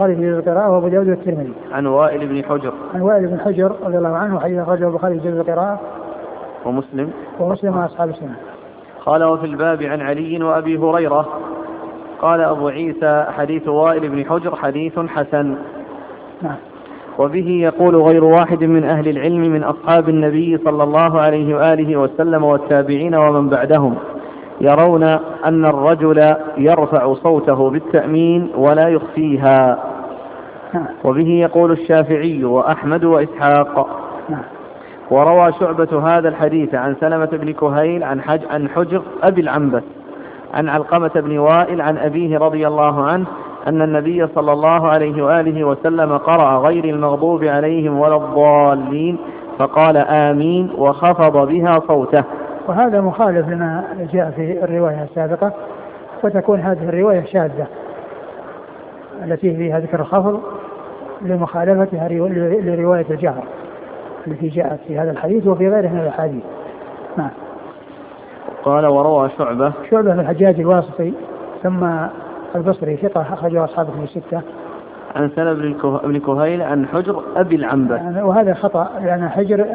عن وائل بن حجر رضي الله عنه حديث أخرجه البخاري في القراءة ومسلم وأصحاب السنة. قال: وفي الباب عن علي وأبي هريرة. قال أبو عيسى: حديث وائل بن حجر حديث حسن. نعم. وبه يقول غير واحد من أهل العلم من أصحاب النبي صلى الله عليه وآله وسلم والتابعين ومن بعدهم، يرون أن الرجل يرفع صوته بالتأمين ولا يخفيها. وبه يقول الشافعي وأحمد وإسحاق. وروى شعبة هذا الحديث عن سلمة بن كهيل عن حجر أبي العنبس عن علقمة بن وائل عن أبيه رضي الله عنه أن النبي صلى الله عليه وآله وسلم قرأ: غير المغضوب عليهم ولا الضالين، فقال آمين وخفض بها صوته. وهذا مخالف لما جاء في الرواية السابقة، وتكون هذه الرواية شاذة التي فيها ذكر الخفض لمخالفتها لرواية الجهر التي جاءت في هذا الحديث وفي غيره من الحديث. نعم. قال: وروى شعبة بن الحجاج الواسطي ثم البصري ثقة أخرجه أصحاب الكتب الستة. عن سلمة بن كهيل عن حجر أبي العنبس. وهذا خطأ لأنه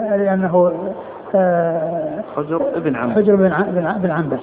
حجر بن عنبس.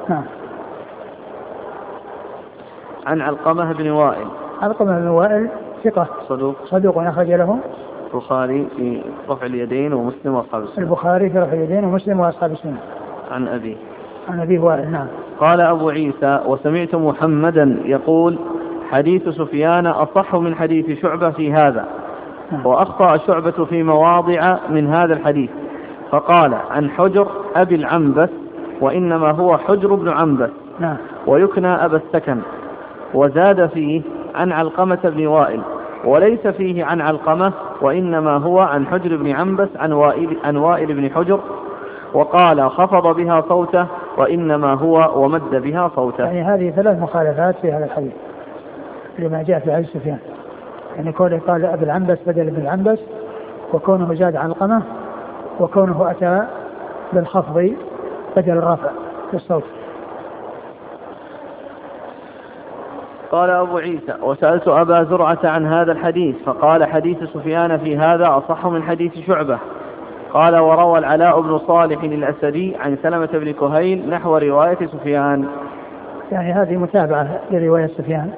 عن علقمة بن وائل ثقة صدوق أخرج له البخاري في رفع اليدين ومسلم وأصحاب السنة. عن أبي وائل. نعم. قال أبو عيسى: وسمعت محمدا يقول: حديث سفيان أصح من حديث شعبة في هذا. وأخطأ شعبة في مواضع من هذا الحديث، فقال: عن حجر أبي العنبس وإنما هو حجر بن عنبس. نعم. ويكنى أبا السكن. وزاد فيه عن علقمة بن وائل، وليس فيه عن علقمة، وإنما هو عن حجر بن عنبس عن وائل بن حجر. وقال خفض بها صوته، وإنما هو ومد بها صوته. يعني هذه ثلاث مخالفات في هذا الحديث لما جاء في حديث سفيان، يعني كونه قال أبي العنبس بدل ابن العنبس، وكونه زاد علقمة، وكونه أتى بالخفض بدل الرفع في الصوت. قال أبو عيسى: وسألت أبا زرعة عن هذا الحديث فقال حديث سفيان في هذا أصح من حديث شعبة. قال: وروى العلاء بن صالح الأسدي عن سلمة بن كهيل نحو رواية سفيان. يعني هذه متابعة لرواية سفيان.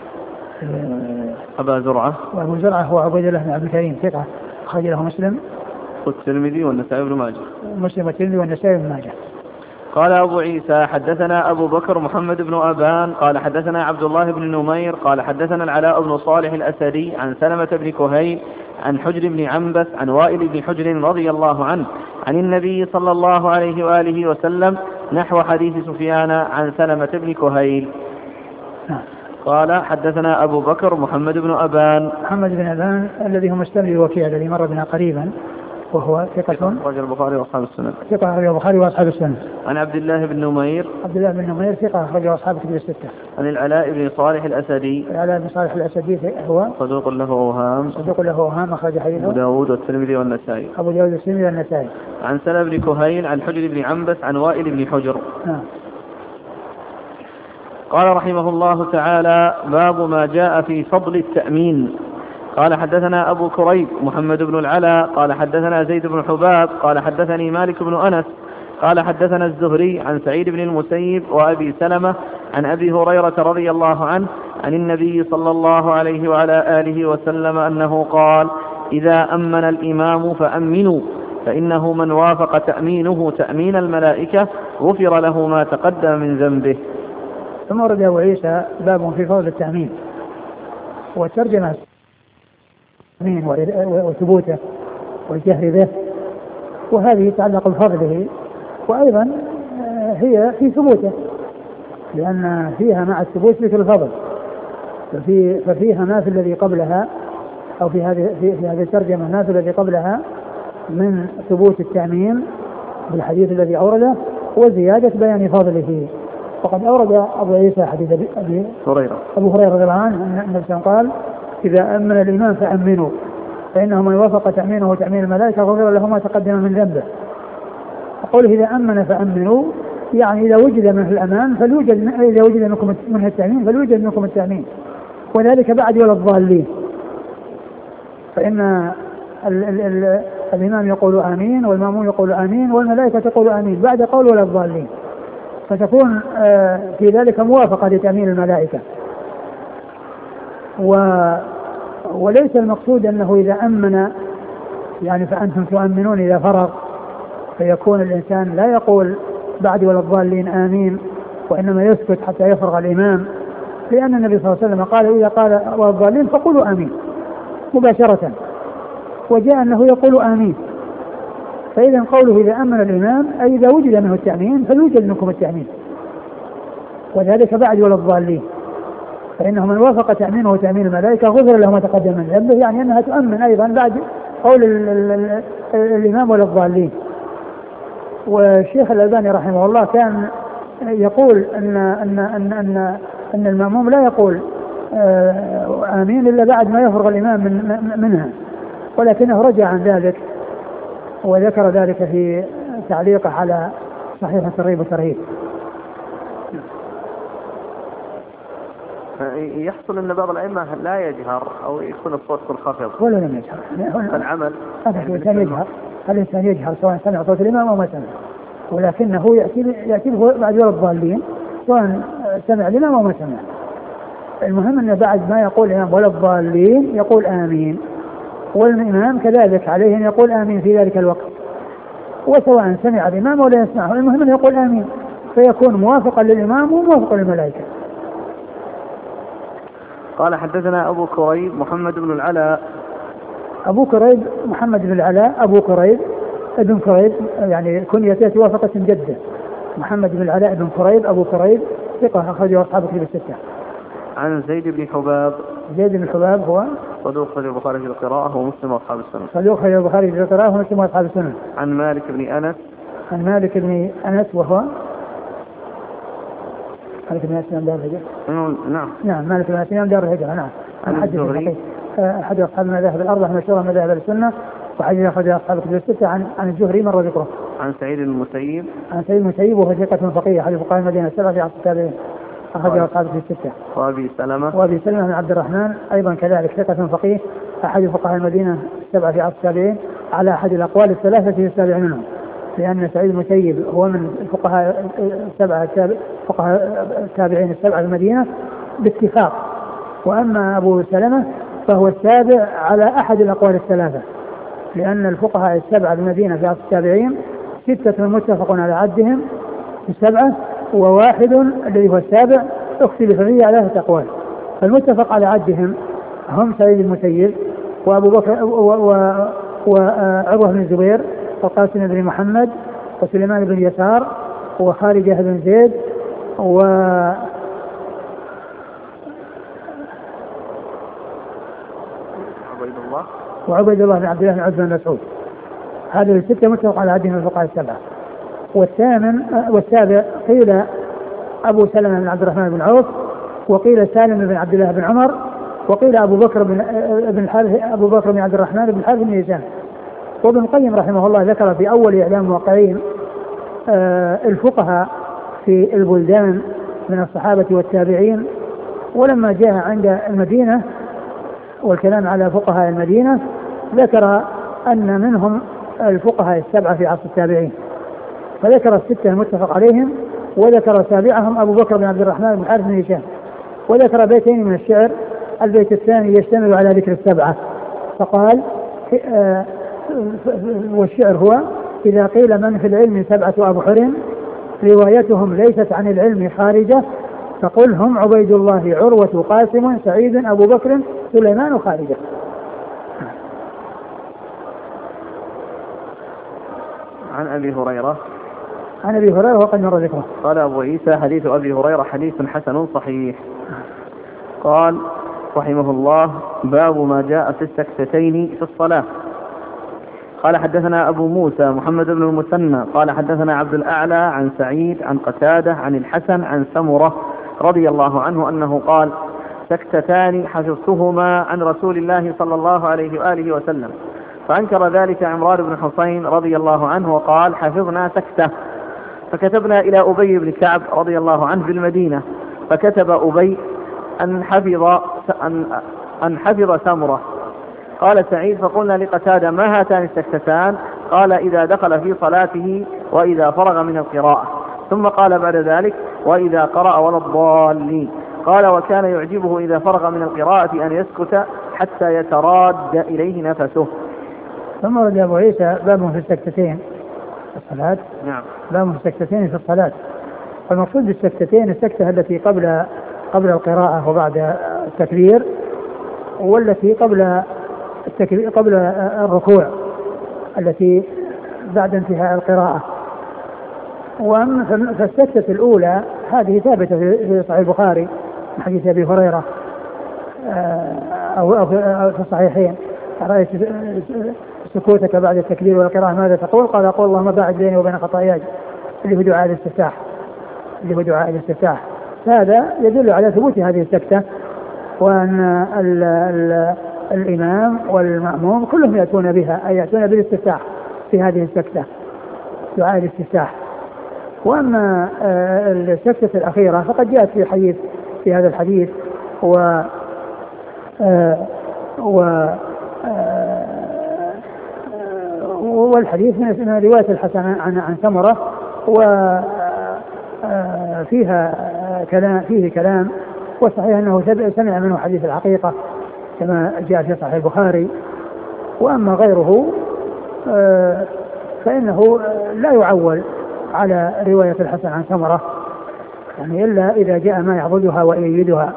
أبا زرعة، وأبو زرعة هو عبيد الله بن عبد الكريم ثقة أخرج له مسلم والترمذي والنسائي بن ماجه. مسلم والترمذي والنسائي بن ماجه. قال أبو عيسى: حدثنا أبو بكر محمد بن أبان قال حدثنا عبد الله بن نمير قال حدثنا العلاء بن صالح الأسدي عن سلمة بن كهيل عن حجر بن عنبس عن وائل بن حجر رضي الله عنه عن النبي صلى الله عليه وآله وسلم نحو حديث سفيان عن سلمة بن كهيل. قال: حدثنا أبو بكر محمد بن أبان. محمد بن أبان الذي هو مستملي الوكيع الذي مر بنا قريبا، وهو ثقة رجل البخاري وأصحاب السنن. ثقة أخرجه البخاري وأصحاب السنن. عن عبد الله بن نمير. عبد الله بن نمير ثقة أخرجه أصحاب الكتب الستة. عن العلاء بن صالح الأسدي. العلاء بن صالح الأسدي هو صدوق له أوهام. صدوق له أوهام أخرج حديثه أبو داود والترمذي والنسائي. أبو داود والترمذي والنسائي. عن سلمة بن كهيل عن حجر بن عنبس عن وائل بن حجر. قال رحمه الله تعالى: باب ما جاء في فضل التأمين. قال: حدثنا أبو كريب محمد بن العلا قال حدثنا زيد بن حباب قال حدثني مالك بن أنس قال حدثنا الزهري عن سعيد بن المسيب وأبي سلمة عن أبي هريرة رضي الله عنه عن النبي صلى الله عليه وعلى آله وسلم أنه قال: إذا أمن الإمام فأمنوا، فإنه من وافق تأمينه تأمين الملائكة غفر له ما تقدم من ذنبه. ثم ورد أبو عيسى باب في فضل التأمين، وترجمة التأمين وثبوته والجهر به، وهذه تتعلق بفضله، وأيضا هي في ثبوته، لأن فيها مع الثبوت ذكر الفضل، ففيها ما في الذي قبلها، أو في هذه الترجمة ما في الذي قبلها من ثبوت التأمين بالحديث الذي أورده وزيادة بيان فضله. وقد أورد أبو عيسى حديث أبو هريرة رضي الله عنه أن النبي صلى الله عليه وسلم قال: إذا أمن الإمام فأمنوا، فإنه من وافق تأمينه وتأمين الملائكة غفر له ما تقدم من ذنبه. وقوله إذا أمن فأمنوا يعني إذا وجد منه الأمان فليوجد، إذا وجد منكم منه التأمين فليوجد منكم التأمين، وذلك بعد ولا الضالين، فإن الإمام يقول آمين والمأمون يقول آمين والملائكة تقول آمين بعد قول ولا الضالين، فتكون في ذلك موافقة لتأمين الملائكة. وليس المقصود أنه إذا أمن يعني فأنتم تؤمنون إذا فرغ، فيكون الإنسان لا يقول بعد ولا الضالين آمين، وإنما يسكت حتى يفرغ الإمام، لأن النبي صلى الله عليه وسلم قال: إذا قال ولا الضالين فقولوا آمين مباشرة، وجاء أنه يقول آمين. فإذا قوله إذا أمن الإمام أي إذا وجد منه التأمين فليوجد منكم التأمين، وذلك بعد ولا الضالين، فإنه من وافق تأمينه وتأمين الملائكة غفر له ما تقدم من ذنبه، يعني أنها تؤمن أيضا بعد قول الإمام ولا الضالين. والشيخ الألباني رحمه الله كان يقول أن المأموم لا يقول آمين إلا بعد ما يفرغ الإمام منها، ولكنه رجع عن ذلك وذكر ذلك في تعليقه على صحيح الترغيب والترهيب. يحصل أن بعض الأئمة لا يجهر أو يكون الصوت منخفض ولا لم يجهر العمل، هذا الإنسان يجهر، الإنسان يجهر سواء سمع صوت الإمام أو ما سمع، ولكنه يأتي بعد ولا الضالين سواء سمع الإمام أو ما سمع. المهم أن بعد ما يقول الإمام ولا الضالين يقول آمين، والإمام كذلك عليه أن يقول آمين في ذلك الوقت، وسواء سمع الإمام ولا يسمعه المهم أن يقول آمين، فيكون موافقا للإمام وموافقا للملائكة. قال: حدثنا أبو كريب محمد بن العلا. أبو كريب محمد بن العلا أبو كريب ابن كريب يعني كنيته وافقة جده، محمد بن العلاء بن كريب أبو كريب ثقة أخرجه أصحاب الكتب الستة. عن زيد بن حباب. زيد بن حباب هو صدوق أخرجه البخاري في القراءة ومسلم وأصحاب السنن. صدوق أخرجه البخاري في القراءة ومسلم وأصحاب السنن. عن مالك بن أنس. عن مالك بن أنس وهو مالك بن أنس دار الهجرة. نعم مالك بن أنس دار الهجرة. نعم. عن الزهري. أحد أصحاب المذاهب الأربعة مشهورة مذاهب السنة وحديث أخرجه أصحاب الكتب الستة. عن الزهري مر ذكره. عن سعيد بن المسيب. عن سعيد بن المسيب وهو ثقة فقيه أحد فقهاء المدينة السبعة في عصر التابعين أخرجه أصحاب الكتب الستة. وأبي سلمة بن عبد الرحمن أيضا كذلك ثقة فقيه أحد فقهاء المدينة السبعة في عصر التابعين على أحد الأقوال الثلاثة في السابع منهم، لأن سعيد بن المسيب هو من الفقهاء السبعة فقهاء التابعين السبعة في المدينة باتفاق، وأما أبو سلمة فهو السابع على أحد الأقوال الثلاثة، لأن الفقهاء السبعة في المدينة في عصر التابعين ستة متفق على عدهم السبعة، وواحد الذي هو السابع اختلف فيه على ثلاثة أقوال. فالمتفق على عدهم هم سعيد المسيب وأبو بكر وعروة بن الزبير وقاسم بن محمد وسليمان بن يسار وخارجة بن زيد وعبيد الله بن عبد الله بن عتبة بن مسعود. هذه الستة متفق على عدهم الفقهاء السبعة. والسابع قيل أبو سلمة بن عبد الرحمن بن عوف، وقيل سالم بن عبد الله بن عمر، وقيل أبو بكر بن عبد الرحمن بن الحارث بن هشام. وابن القيم رحمه الله ذكر في أول إعلام الموقعين الفقهاء في البلدان من الصحابة والتابعين، ولما جاء عند المدينة والكلام على فقهاء المدينة ذكر أن منهم الفقهاء السبعة في عصر التابعين، فذكر الستة المتفق عليهم، وذكر سابعهم أبو بكر بن عبد الرحمن بن الحارث بن هشام، وذكر بيتين من الشعر. البيت الثاني يشتمل على ذكر السبعة، فقال والشعر هو: إذا قيل من في العلم سبعة أبحر روايتهم ليست عن العلم خارجة، فقل هم عبيد الله عروة قاسم سعيد أبو بكر سليمان خارجة. عن أبي هريرة وقد مر ذكره. قال أبو عيسى: حديث أبي هريرة حديث حسن صحيح. قال رحمه الله: باب ما جاء في السكتتين في الصلاة. قال حدثنا أبو موسى محمد بن المثنى قال حدثنا عبد الأعلى عن سعيد عن قتادة عن الحسن عن سمرة رضي الله عنه أنه قال: سكتتان حفظتهما عن رسول الله صلى الله عليه وآله وسلم. فأنكر ذلك عمران بن حسين رضي الله عنه وقال: حفظنا سكتة. فكتبنا إلى أبي بن كعب رضي الله عنه بالمدينة، فكتب أبي أن حفظ سمرة. قال سعيد: فقلنا لقتادة: ما هاتان السكتتان؟ قال: إذا دخل في صلاته وإذا فرغ من القراءة. ثم قال بعد ذلك: وإذا قرأ ولا الضالين. قال: وكان يعجبه إذا فرغ من القراءة أن يسكت حتى يتراد إليه نفسه. ثم ورد أبو عيسى باب في السكتتين في الصلاة. نعم. باب في السكتتين في الصلاة. المقصود بالسكتتين السكتة التي قبل القراءة وبعد التكبير، والتي قبل الركوع التي بعد انتهاء القراءة. وأما فالسكتة الأولى هذه ثابتة في صحيح البخاري من حديث أبي هريرة أو في الصحيحين: رأيت سكوتك بعد التكبير والقراءة ماذا تقول؟ قال: أقول اللهم باعد بيني وبين خطاياي، اللي هو دعاء الاستفتاح. هذا يدل على ثبوت هذه السكتة، وأن الإمام والمأموم كلهم يأتون بها، أي يأتون بالاستفتاح في هذه السكتة، دعاء الاستفتاح. وأما السكتة الأخيرة فقد جاءت في هذا الحديث والحديث من رواية الحسن عن سمرة، فيه كلام، والصحيح أنه سمع منه حديث الحقيقة كما جاء في صحيح البخاري. وأما غيره فإنه لا يعول على رواية الحسن عن سمرة، يعني إلا إذا جاء ما يعضدها ويؤيدها.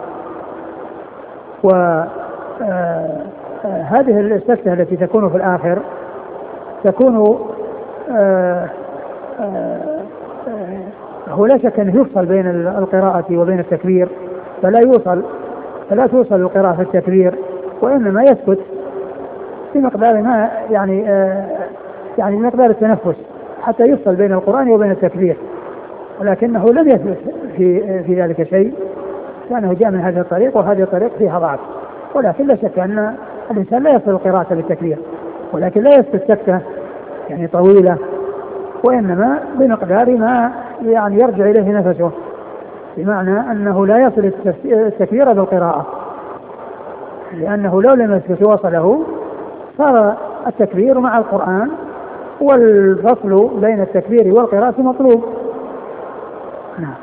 هذه السكتة التي تكون في الآخر تكون هو لا شك أنه يفصل بين القراءة وبين التكبير، فلا توصل القراءة في التكبير، وإنما يسكت بمقدار ما يعني بمقدار التنفس حتى يفصل بين القرآن وبين التكبير، ولكنه لم يثبت في ذلك شيء، لأنه جاء من هذه الطريق وهذه الطريق فيها ضعف. ولكن لا شك أن الإنسان لا يصل القراءة بالتكبير، ولكن لا يسكت سكتة يعني طويلة، وإنما بمقدار ما يعني يرجع إليه نفسه، بمعنى أنه لا يصل التكبير بالقراءة، لأنه لو لم يسكت وصله صار التكبير مع القرآن، والفصل بين التكبير والقراءة مطلوب. نعم.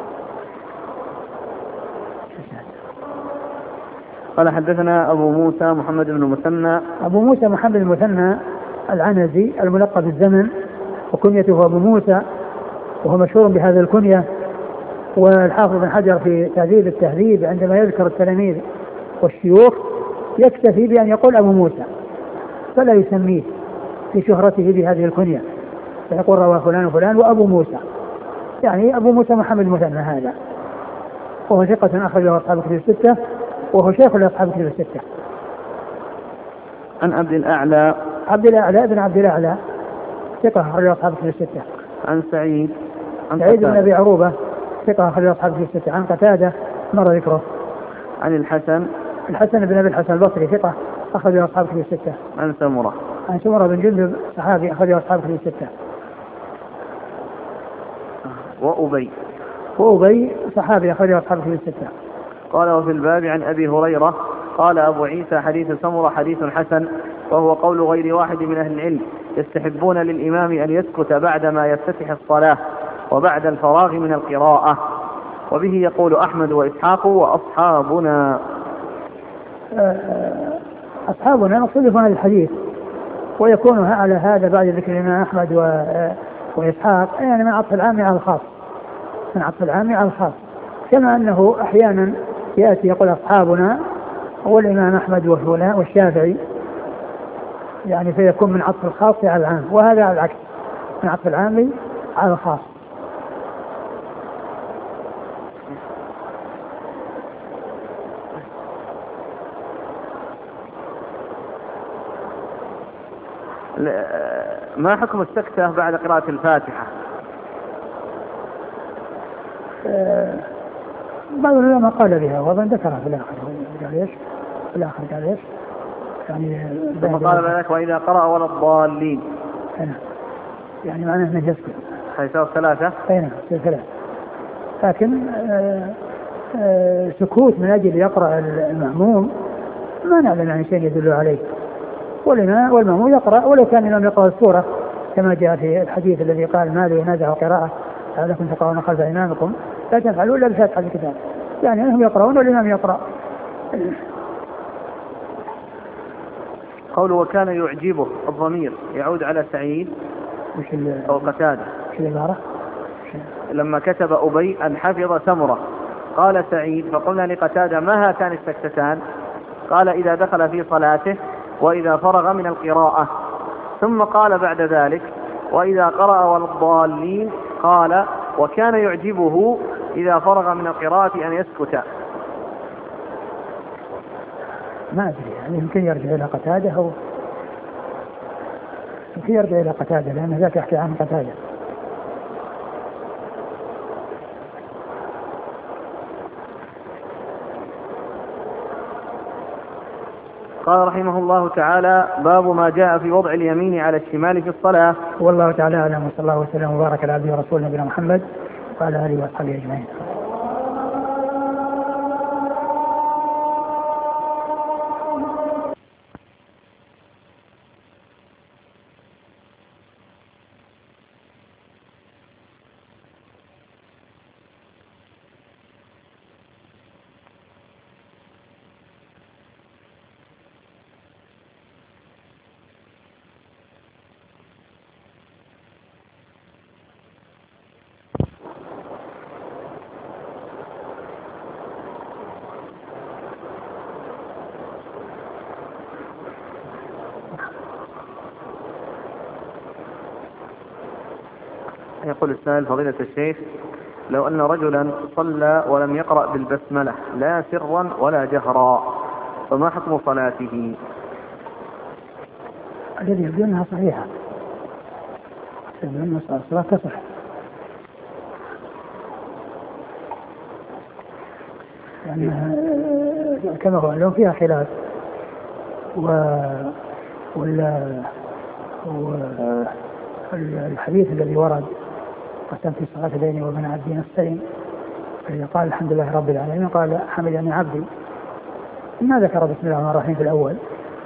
قال حدثنا أبو موسى محمد بن المثنى. أبو موسى محمد المثنى العنزي الملقب بالزمن، وكنيته أبو موسى، وهو مشهور بهذا الكنية. والحافظ بن حجر في تهذيب التهذيب عندما يذكر التلاميذ والشيوخ يكتفي بأن يقول أبو موسى، فلا يسميه في شهرته بهذه الكنية، فيقول رواه فلان وفلان وأبو موسى، يعني أبو موسى محمد المثنى هذا، وهو ثقة أخرجه أصحاب الكتب الستة، وهو شيخ لأصحاب الكتب الستة. عن عبد الأعلى بن عبد الأعلى ثقة أخرجه أصحاب الكتب الستة. عن سعيد بن أبي عروبة ثقة أخرجه أصحاب الكتب الستة. عن قتادة مر ذكره. عن الحسن بن أبي الحسن البصري ثقة أخرجه أصحاب الكتب الستة. عن سمرة بن جندب صحابي أخرجه أصحاب الكتب الستة. وأبي صحابي أخرجه أصحاب الكتب الستة. قال وفي الباب عن أبي هريرة قال أبو عيسى حديث سمرة حديث حسن، وهو قول غير واحد من أهل العلم، يستحبون للإمام أن يسكت بعدما يفتتح الصلاة وبعد الفراغ من القراءة، وبه يقول أحمد وإسحاق وأصحابنا. أصحابنا مختلف عن الحديث، ويكون على هذا بعد ذكر الإمام أحمد وإسحاق يعني من عطف العام على الخاص، كما أنه أحيانا يأتي يقول أصحابنا والإمام أحمد والشافعي، يعني فيكون من عطف الخاص على العام، وهذا على العكس من عطف العام على الخاص. ما حكم السكتة بعد قراءة الفاتحة؟ بعض العلماء قال بها وأظن ذكرها في الآخر، قال إيش يعني ثم قال ذلك وإذا قرأ ولا الضالين، يعني معناه أنه يسكت حيث ثلاثة. لكن سكوت من أجل يقرأ المأموم ما نعلم يعني شيء يدل عليه، والمأموم يقرأ ولو كان لم يقرأ السورة، كما جاء في الحديث الذي قال ما لي ينازع قراءة لعلكم تقرؤون خلف إمامكم لا تفعلوا إلا بفاتحة الكتاب، يعني أنهم يقرؤون والإمام يقرأ. قوله وكان يعجبه، الضمير يعود على سعيد أو قتادة. لما كتب أبي أن حفظ سمرة قال سعيد فقلنا لقتادة ما هاتان السكتتان؟ قال إذا دخل في صلاته وإذا فرغ من القراءة، ثم قال بعد ذلك وإذا قرأ ولا الضالين قال وكان يعجبه إذا فرغ من القراءة أن يسكت. ما أدري يعني يمكن يرجع إلى قتادة لأن ذاك يحكي عن قتادة. قال رحمه الله تعالى باب ما جاء في وضع اليمين على الشمال في الصلاة. والله تعالى أعلم، وصلى الله وسلم وبارك على عبده ورسوله نبينا محمد وعلى آله وصحبه أجمعين. يقول السائل فضيلة الشيخ: لو أن رجلا صلى ولم يقرأ بالبسملة لا سرا ولا جهرا فما حكم صلاته؟ الذي يبدو أنها صحيحة، أن الصلاة تصح. يعني كما هو لو فيها خلاف والحديث الذي ورد قسم في الصلاة بيني وبين عبدي نصفين، فإذا قال الحمد لله رب العالمين قال حمدني عبدي، ما ذكر بسم الله الرحمن الرحيم في الأول.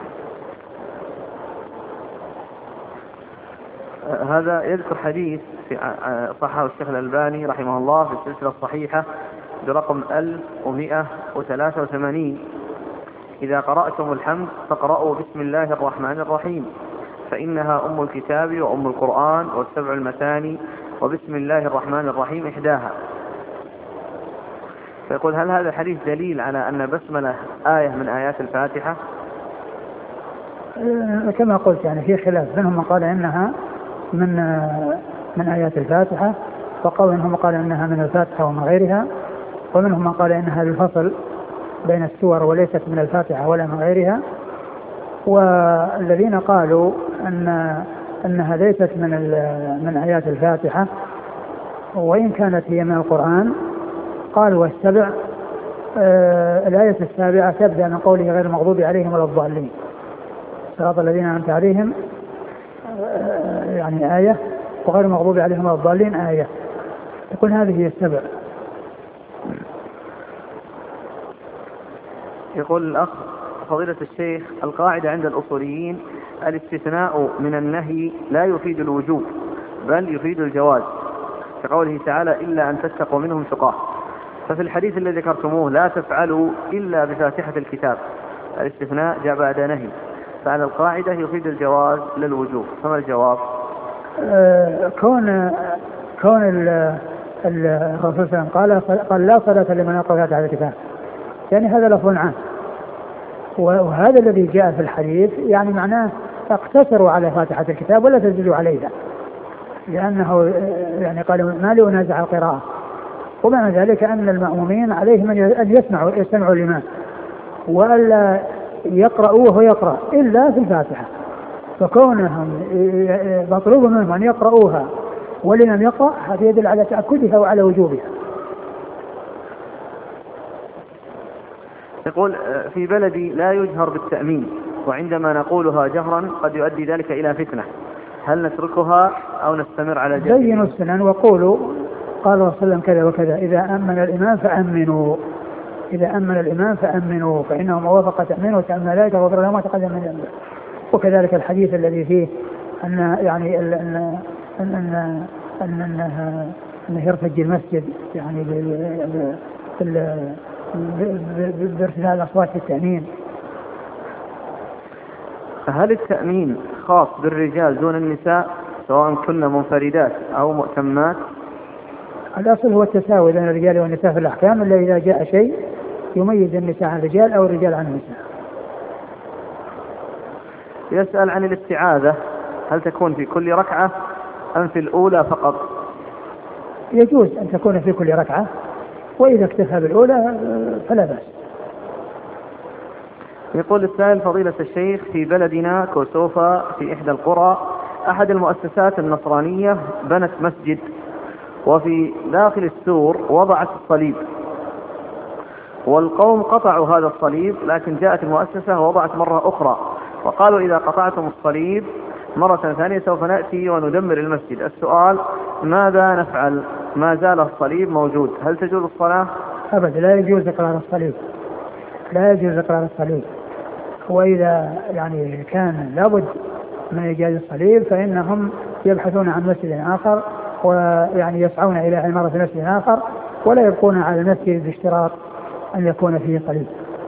هذا يذكر حديث صححه الشيخ الألباني رحمه الله في السلسلة الصحيحة برقم 1183: إذا قرأتم الحمد فاقرأوا بسم الله الرحمن الرحيم فإنها أم الكتاب وأم القرآن والسبع المثاني وبسم الله الرحمن الرحيم إحداها. فيقول: هل هذا الحديث دليل على أن بسملة آية من آيات الفاتحة؟ كما قلت يعني في خلاف، منهم من قال إنها من آيات الفاتحة، ومنهم من قال إنها من الفاتحة ومن غيرها، ومنهم من قال إنها الفصل بين السور وليست من الفاتحة ولا من غيرها. والذين قالوا أنها ليست من آيات الفاتحة وإن كانت هي من القرآن، قالوا والسبع الآية السابعة تبدأ من قوله غير المغضوب عليهم ولا الضالين صراط الذين أنعمت عليهم، يعني آية، وغير المغضوب عليهم ولا الضالين آية. يقول هذه هي السبع. يقول الأخ: فضيلة الشيخ، القاعدة عند الأصوليين الاستثناء من النهي لا يفيد الوجوب بل يفيد الجواز، كقوله تعالى: إلا أن تتقوا منهم تقاه. ففي الحديث الذي ذكرتموه لا تفعلوا إلا بفاتحة الكتاب، الاستثناء جاء بعد نهي، فعلى القاعدة يفيد الجواز للوجوب، فما الجواب؟ كون الرسول صلى الله عليه وسلم قال لا صلاة لمن يقرأ فاتحة الكتاب، يعني هذا لفظ عام، وهذا الذي جاء في الحديث يعني معناه اقتصروا على فاتحة الكتاب ولا تزيدوا عليها، لأنه يعني قالوا ما لي أنازع القراءة، ومعنى ذلك أن المأمومين عليهم أن يسمعوا الإمام وألا يقرأوا وهو يقرأ إلا في الفاتحة، فكونهم مطلوب منهم أن يقرأوها والإمام يقرأ هذا يدل على تأكدها وعلى وجوبها. يقول: في بلدي لا يجهر بالتأمين، وعندما نقولها جهرا قد يؤدي ذلك إلى فتنة، هل نتركها أو نستمر على جهرها؟ بينوا السنن وقولوا قال رسول الله كذا وكذا، إذا أمن الإمام فأمنوا، إذا أمن الإمام فأمنوا فإنه ما وافق تأمينه وتأمن ذلك وغفر له ما تقدم من ذنبه. وكذلك الحديث الذي فيه أن يعني أنه يرتج المسجد يعني بارتفاع الأصوات في التأمين. هل التأمين خاص بالرجال دون النساء سواء كن منفردات أو مؤتمات؟ الأصل هو التساوي بين الرجال والنساء في الأحكام، إلا إذا جاء شيء يميز النساء عن الرجال أو الرجال عن النساء. يسأل عن الاستعاذة، هل تكون في كل ركعة أم في الأولى فقط؟ يجوز أن تكون في كل ركعة، وإذا اكتفى بالأولى فلا بأس. يقول السائل: فضيلة الشيخ، في بلدنا كوسوفا في إحدى القرى أحد المؤسسات النصرانية بنت مسجد، وفي داخل السور وضعت الصليب، والقوم قطعوا هذا الصليب، لكن جاءت المؤسسة ووضعت مرة أخرى وقالوا: إذا قطعتم الصليب مرة ثانية سوف نأتي وندمر المسجد. السؤال: ماذا نفعل؟ ما زال الصليب موجود، هل تجوز الصلاة؟ أبدا لا يجوز إقرار الصليب، لا يجوز إقرار الصليب. وإذا يعني كان لابد من إيجاد الصليب فإنهم يبحثون عن مسجد آخر، ويعني يسعون إلى عمارة مسجد آخر، ولا يبقون على المسجد باشتراط أن يكون فيه صليب.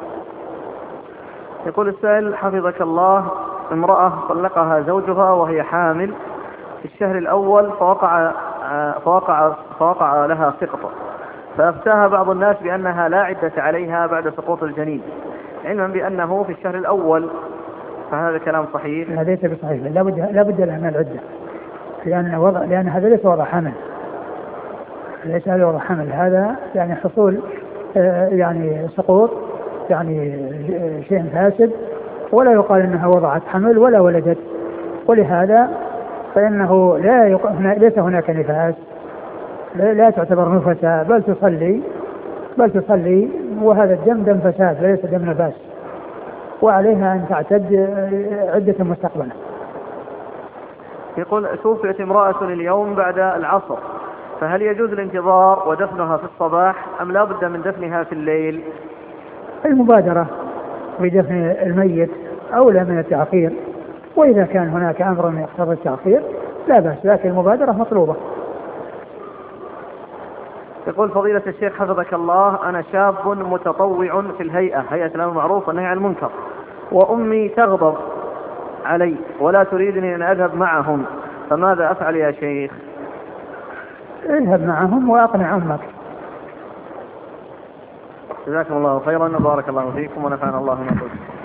يقول السائل: حفظك الله، امرأة طلقها زوجها وهي حامل في الشهر الأول فوقع لها سقط، فأفتاها بعض الناس بأنها لا عدة عليها بعد سقوط الجنين، علما بأنه في الشهر الأول، فهذا كلام صحيح؟ هذا ليس بصحيح، لا بد لها من العدة، لأن هذا ليس وضع حمل، ليس هذا وضع حمل، هذا يعني حصول يعني سقوط، يعني شيء فاسد، ولا يقال انها وضعت حمل ولا ولدت. ولهذا فانه ليس هناك نفاس، لا تعتبر نفسا، بل تصلي وهذا الدم دم فساد ليس دم نفاس، وعليها ان تعتد عدة مستقبلا. يقول توفيت امرأة اليوم بعد العصر، فهل يجوز الانتظار ودفنها في الصباح أم لا بد من دفنها في الليل؟ المبادرة بدفن الميت أولى من التأخير، وإذا كان هناك أمر يقتضي التأخير لا بأس، لكن المبادرة مطلوبة. يقول فضيلة الشيخ حفظك الله، أنا شاب متطوع في الهيئة، هيئة الأمر بالمعروف والنهي عن المنكر، وأمي تغضب علي ولا تريدني أن أذهب معهم، فماذا أفعل يا شيخ؟ اذهب معهم وأقنع أمك. جزاكم الله خيرا وبارك الله فيكم ونفعنا الله ما قلت.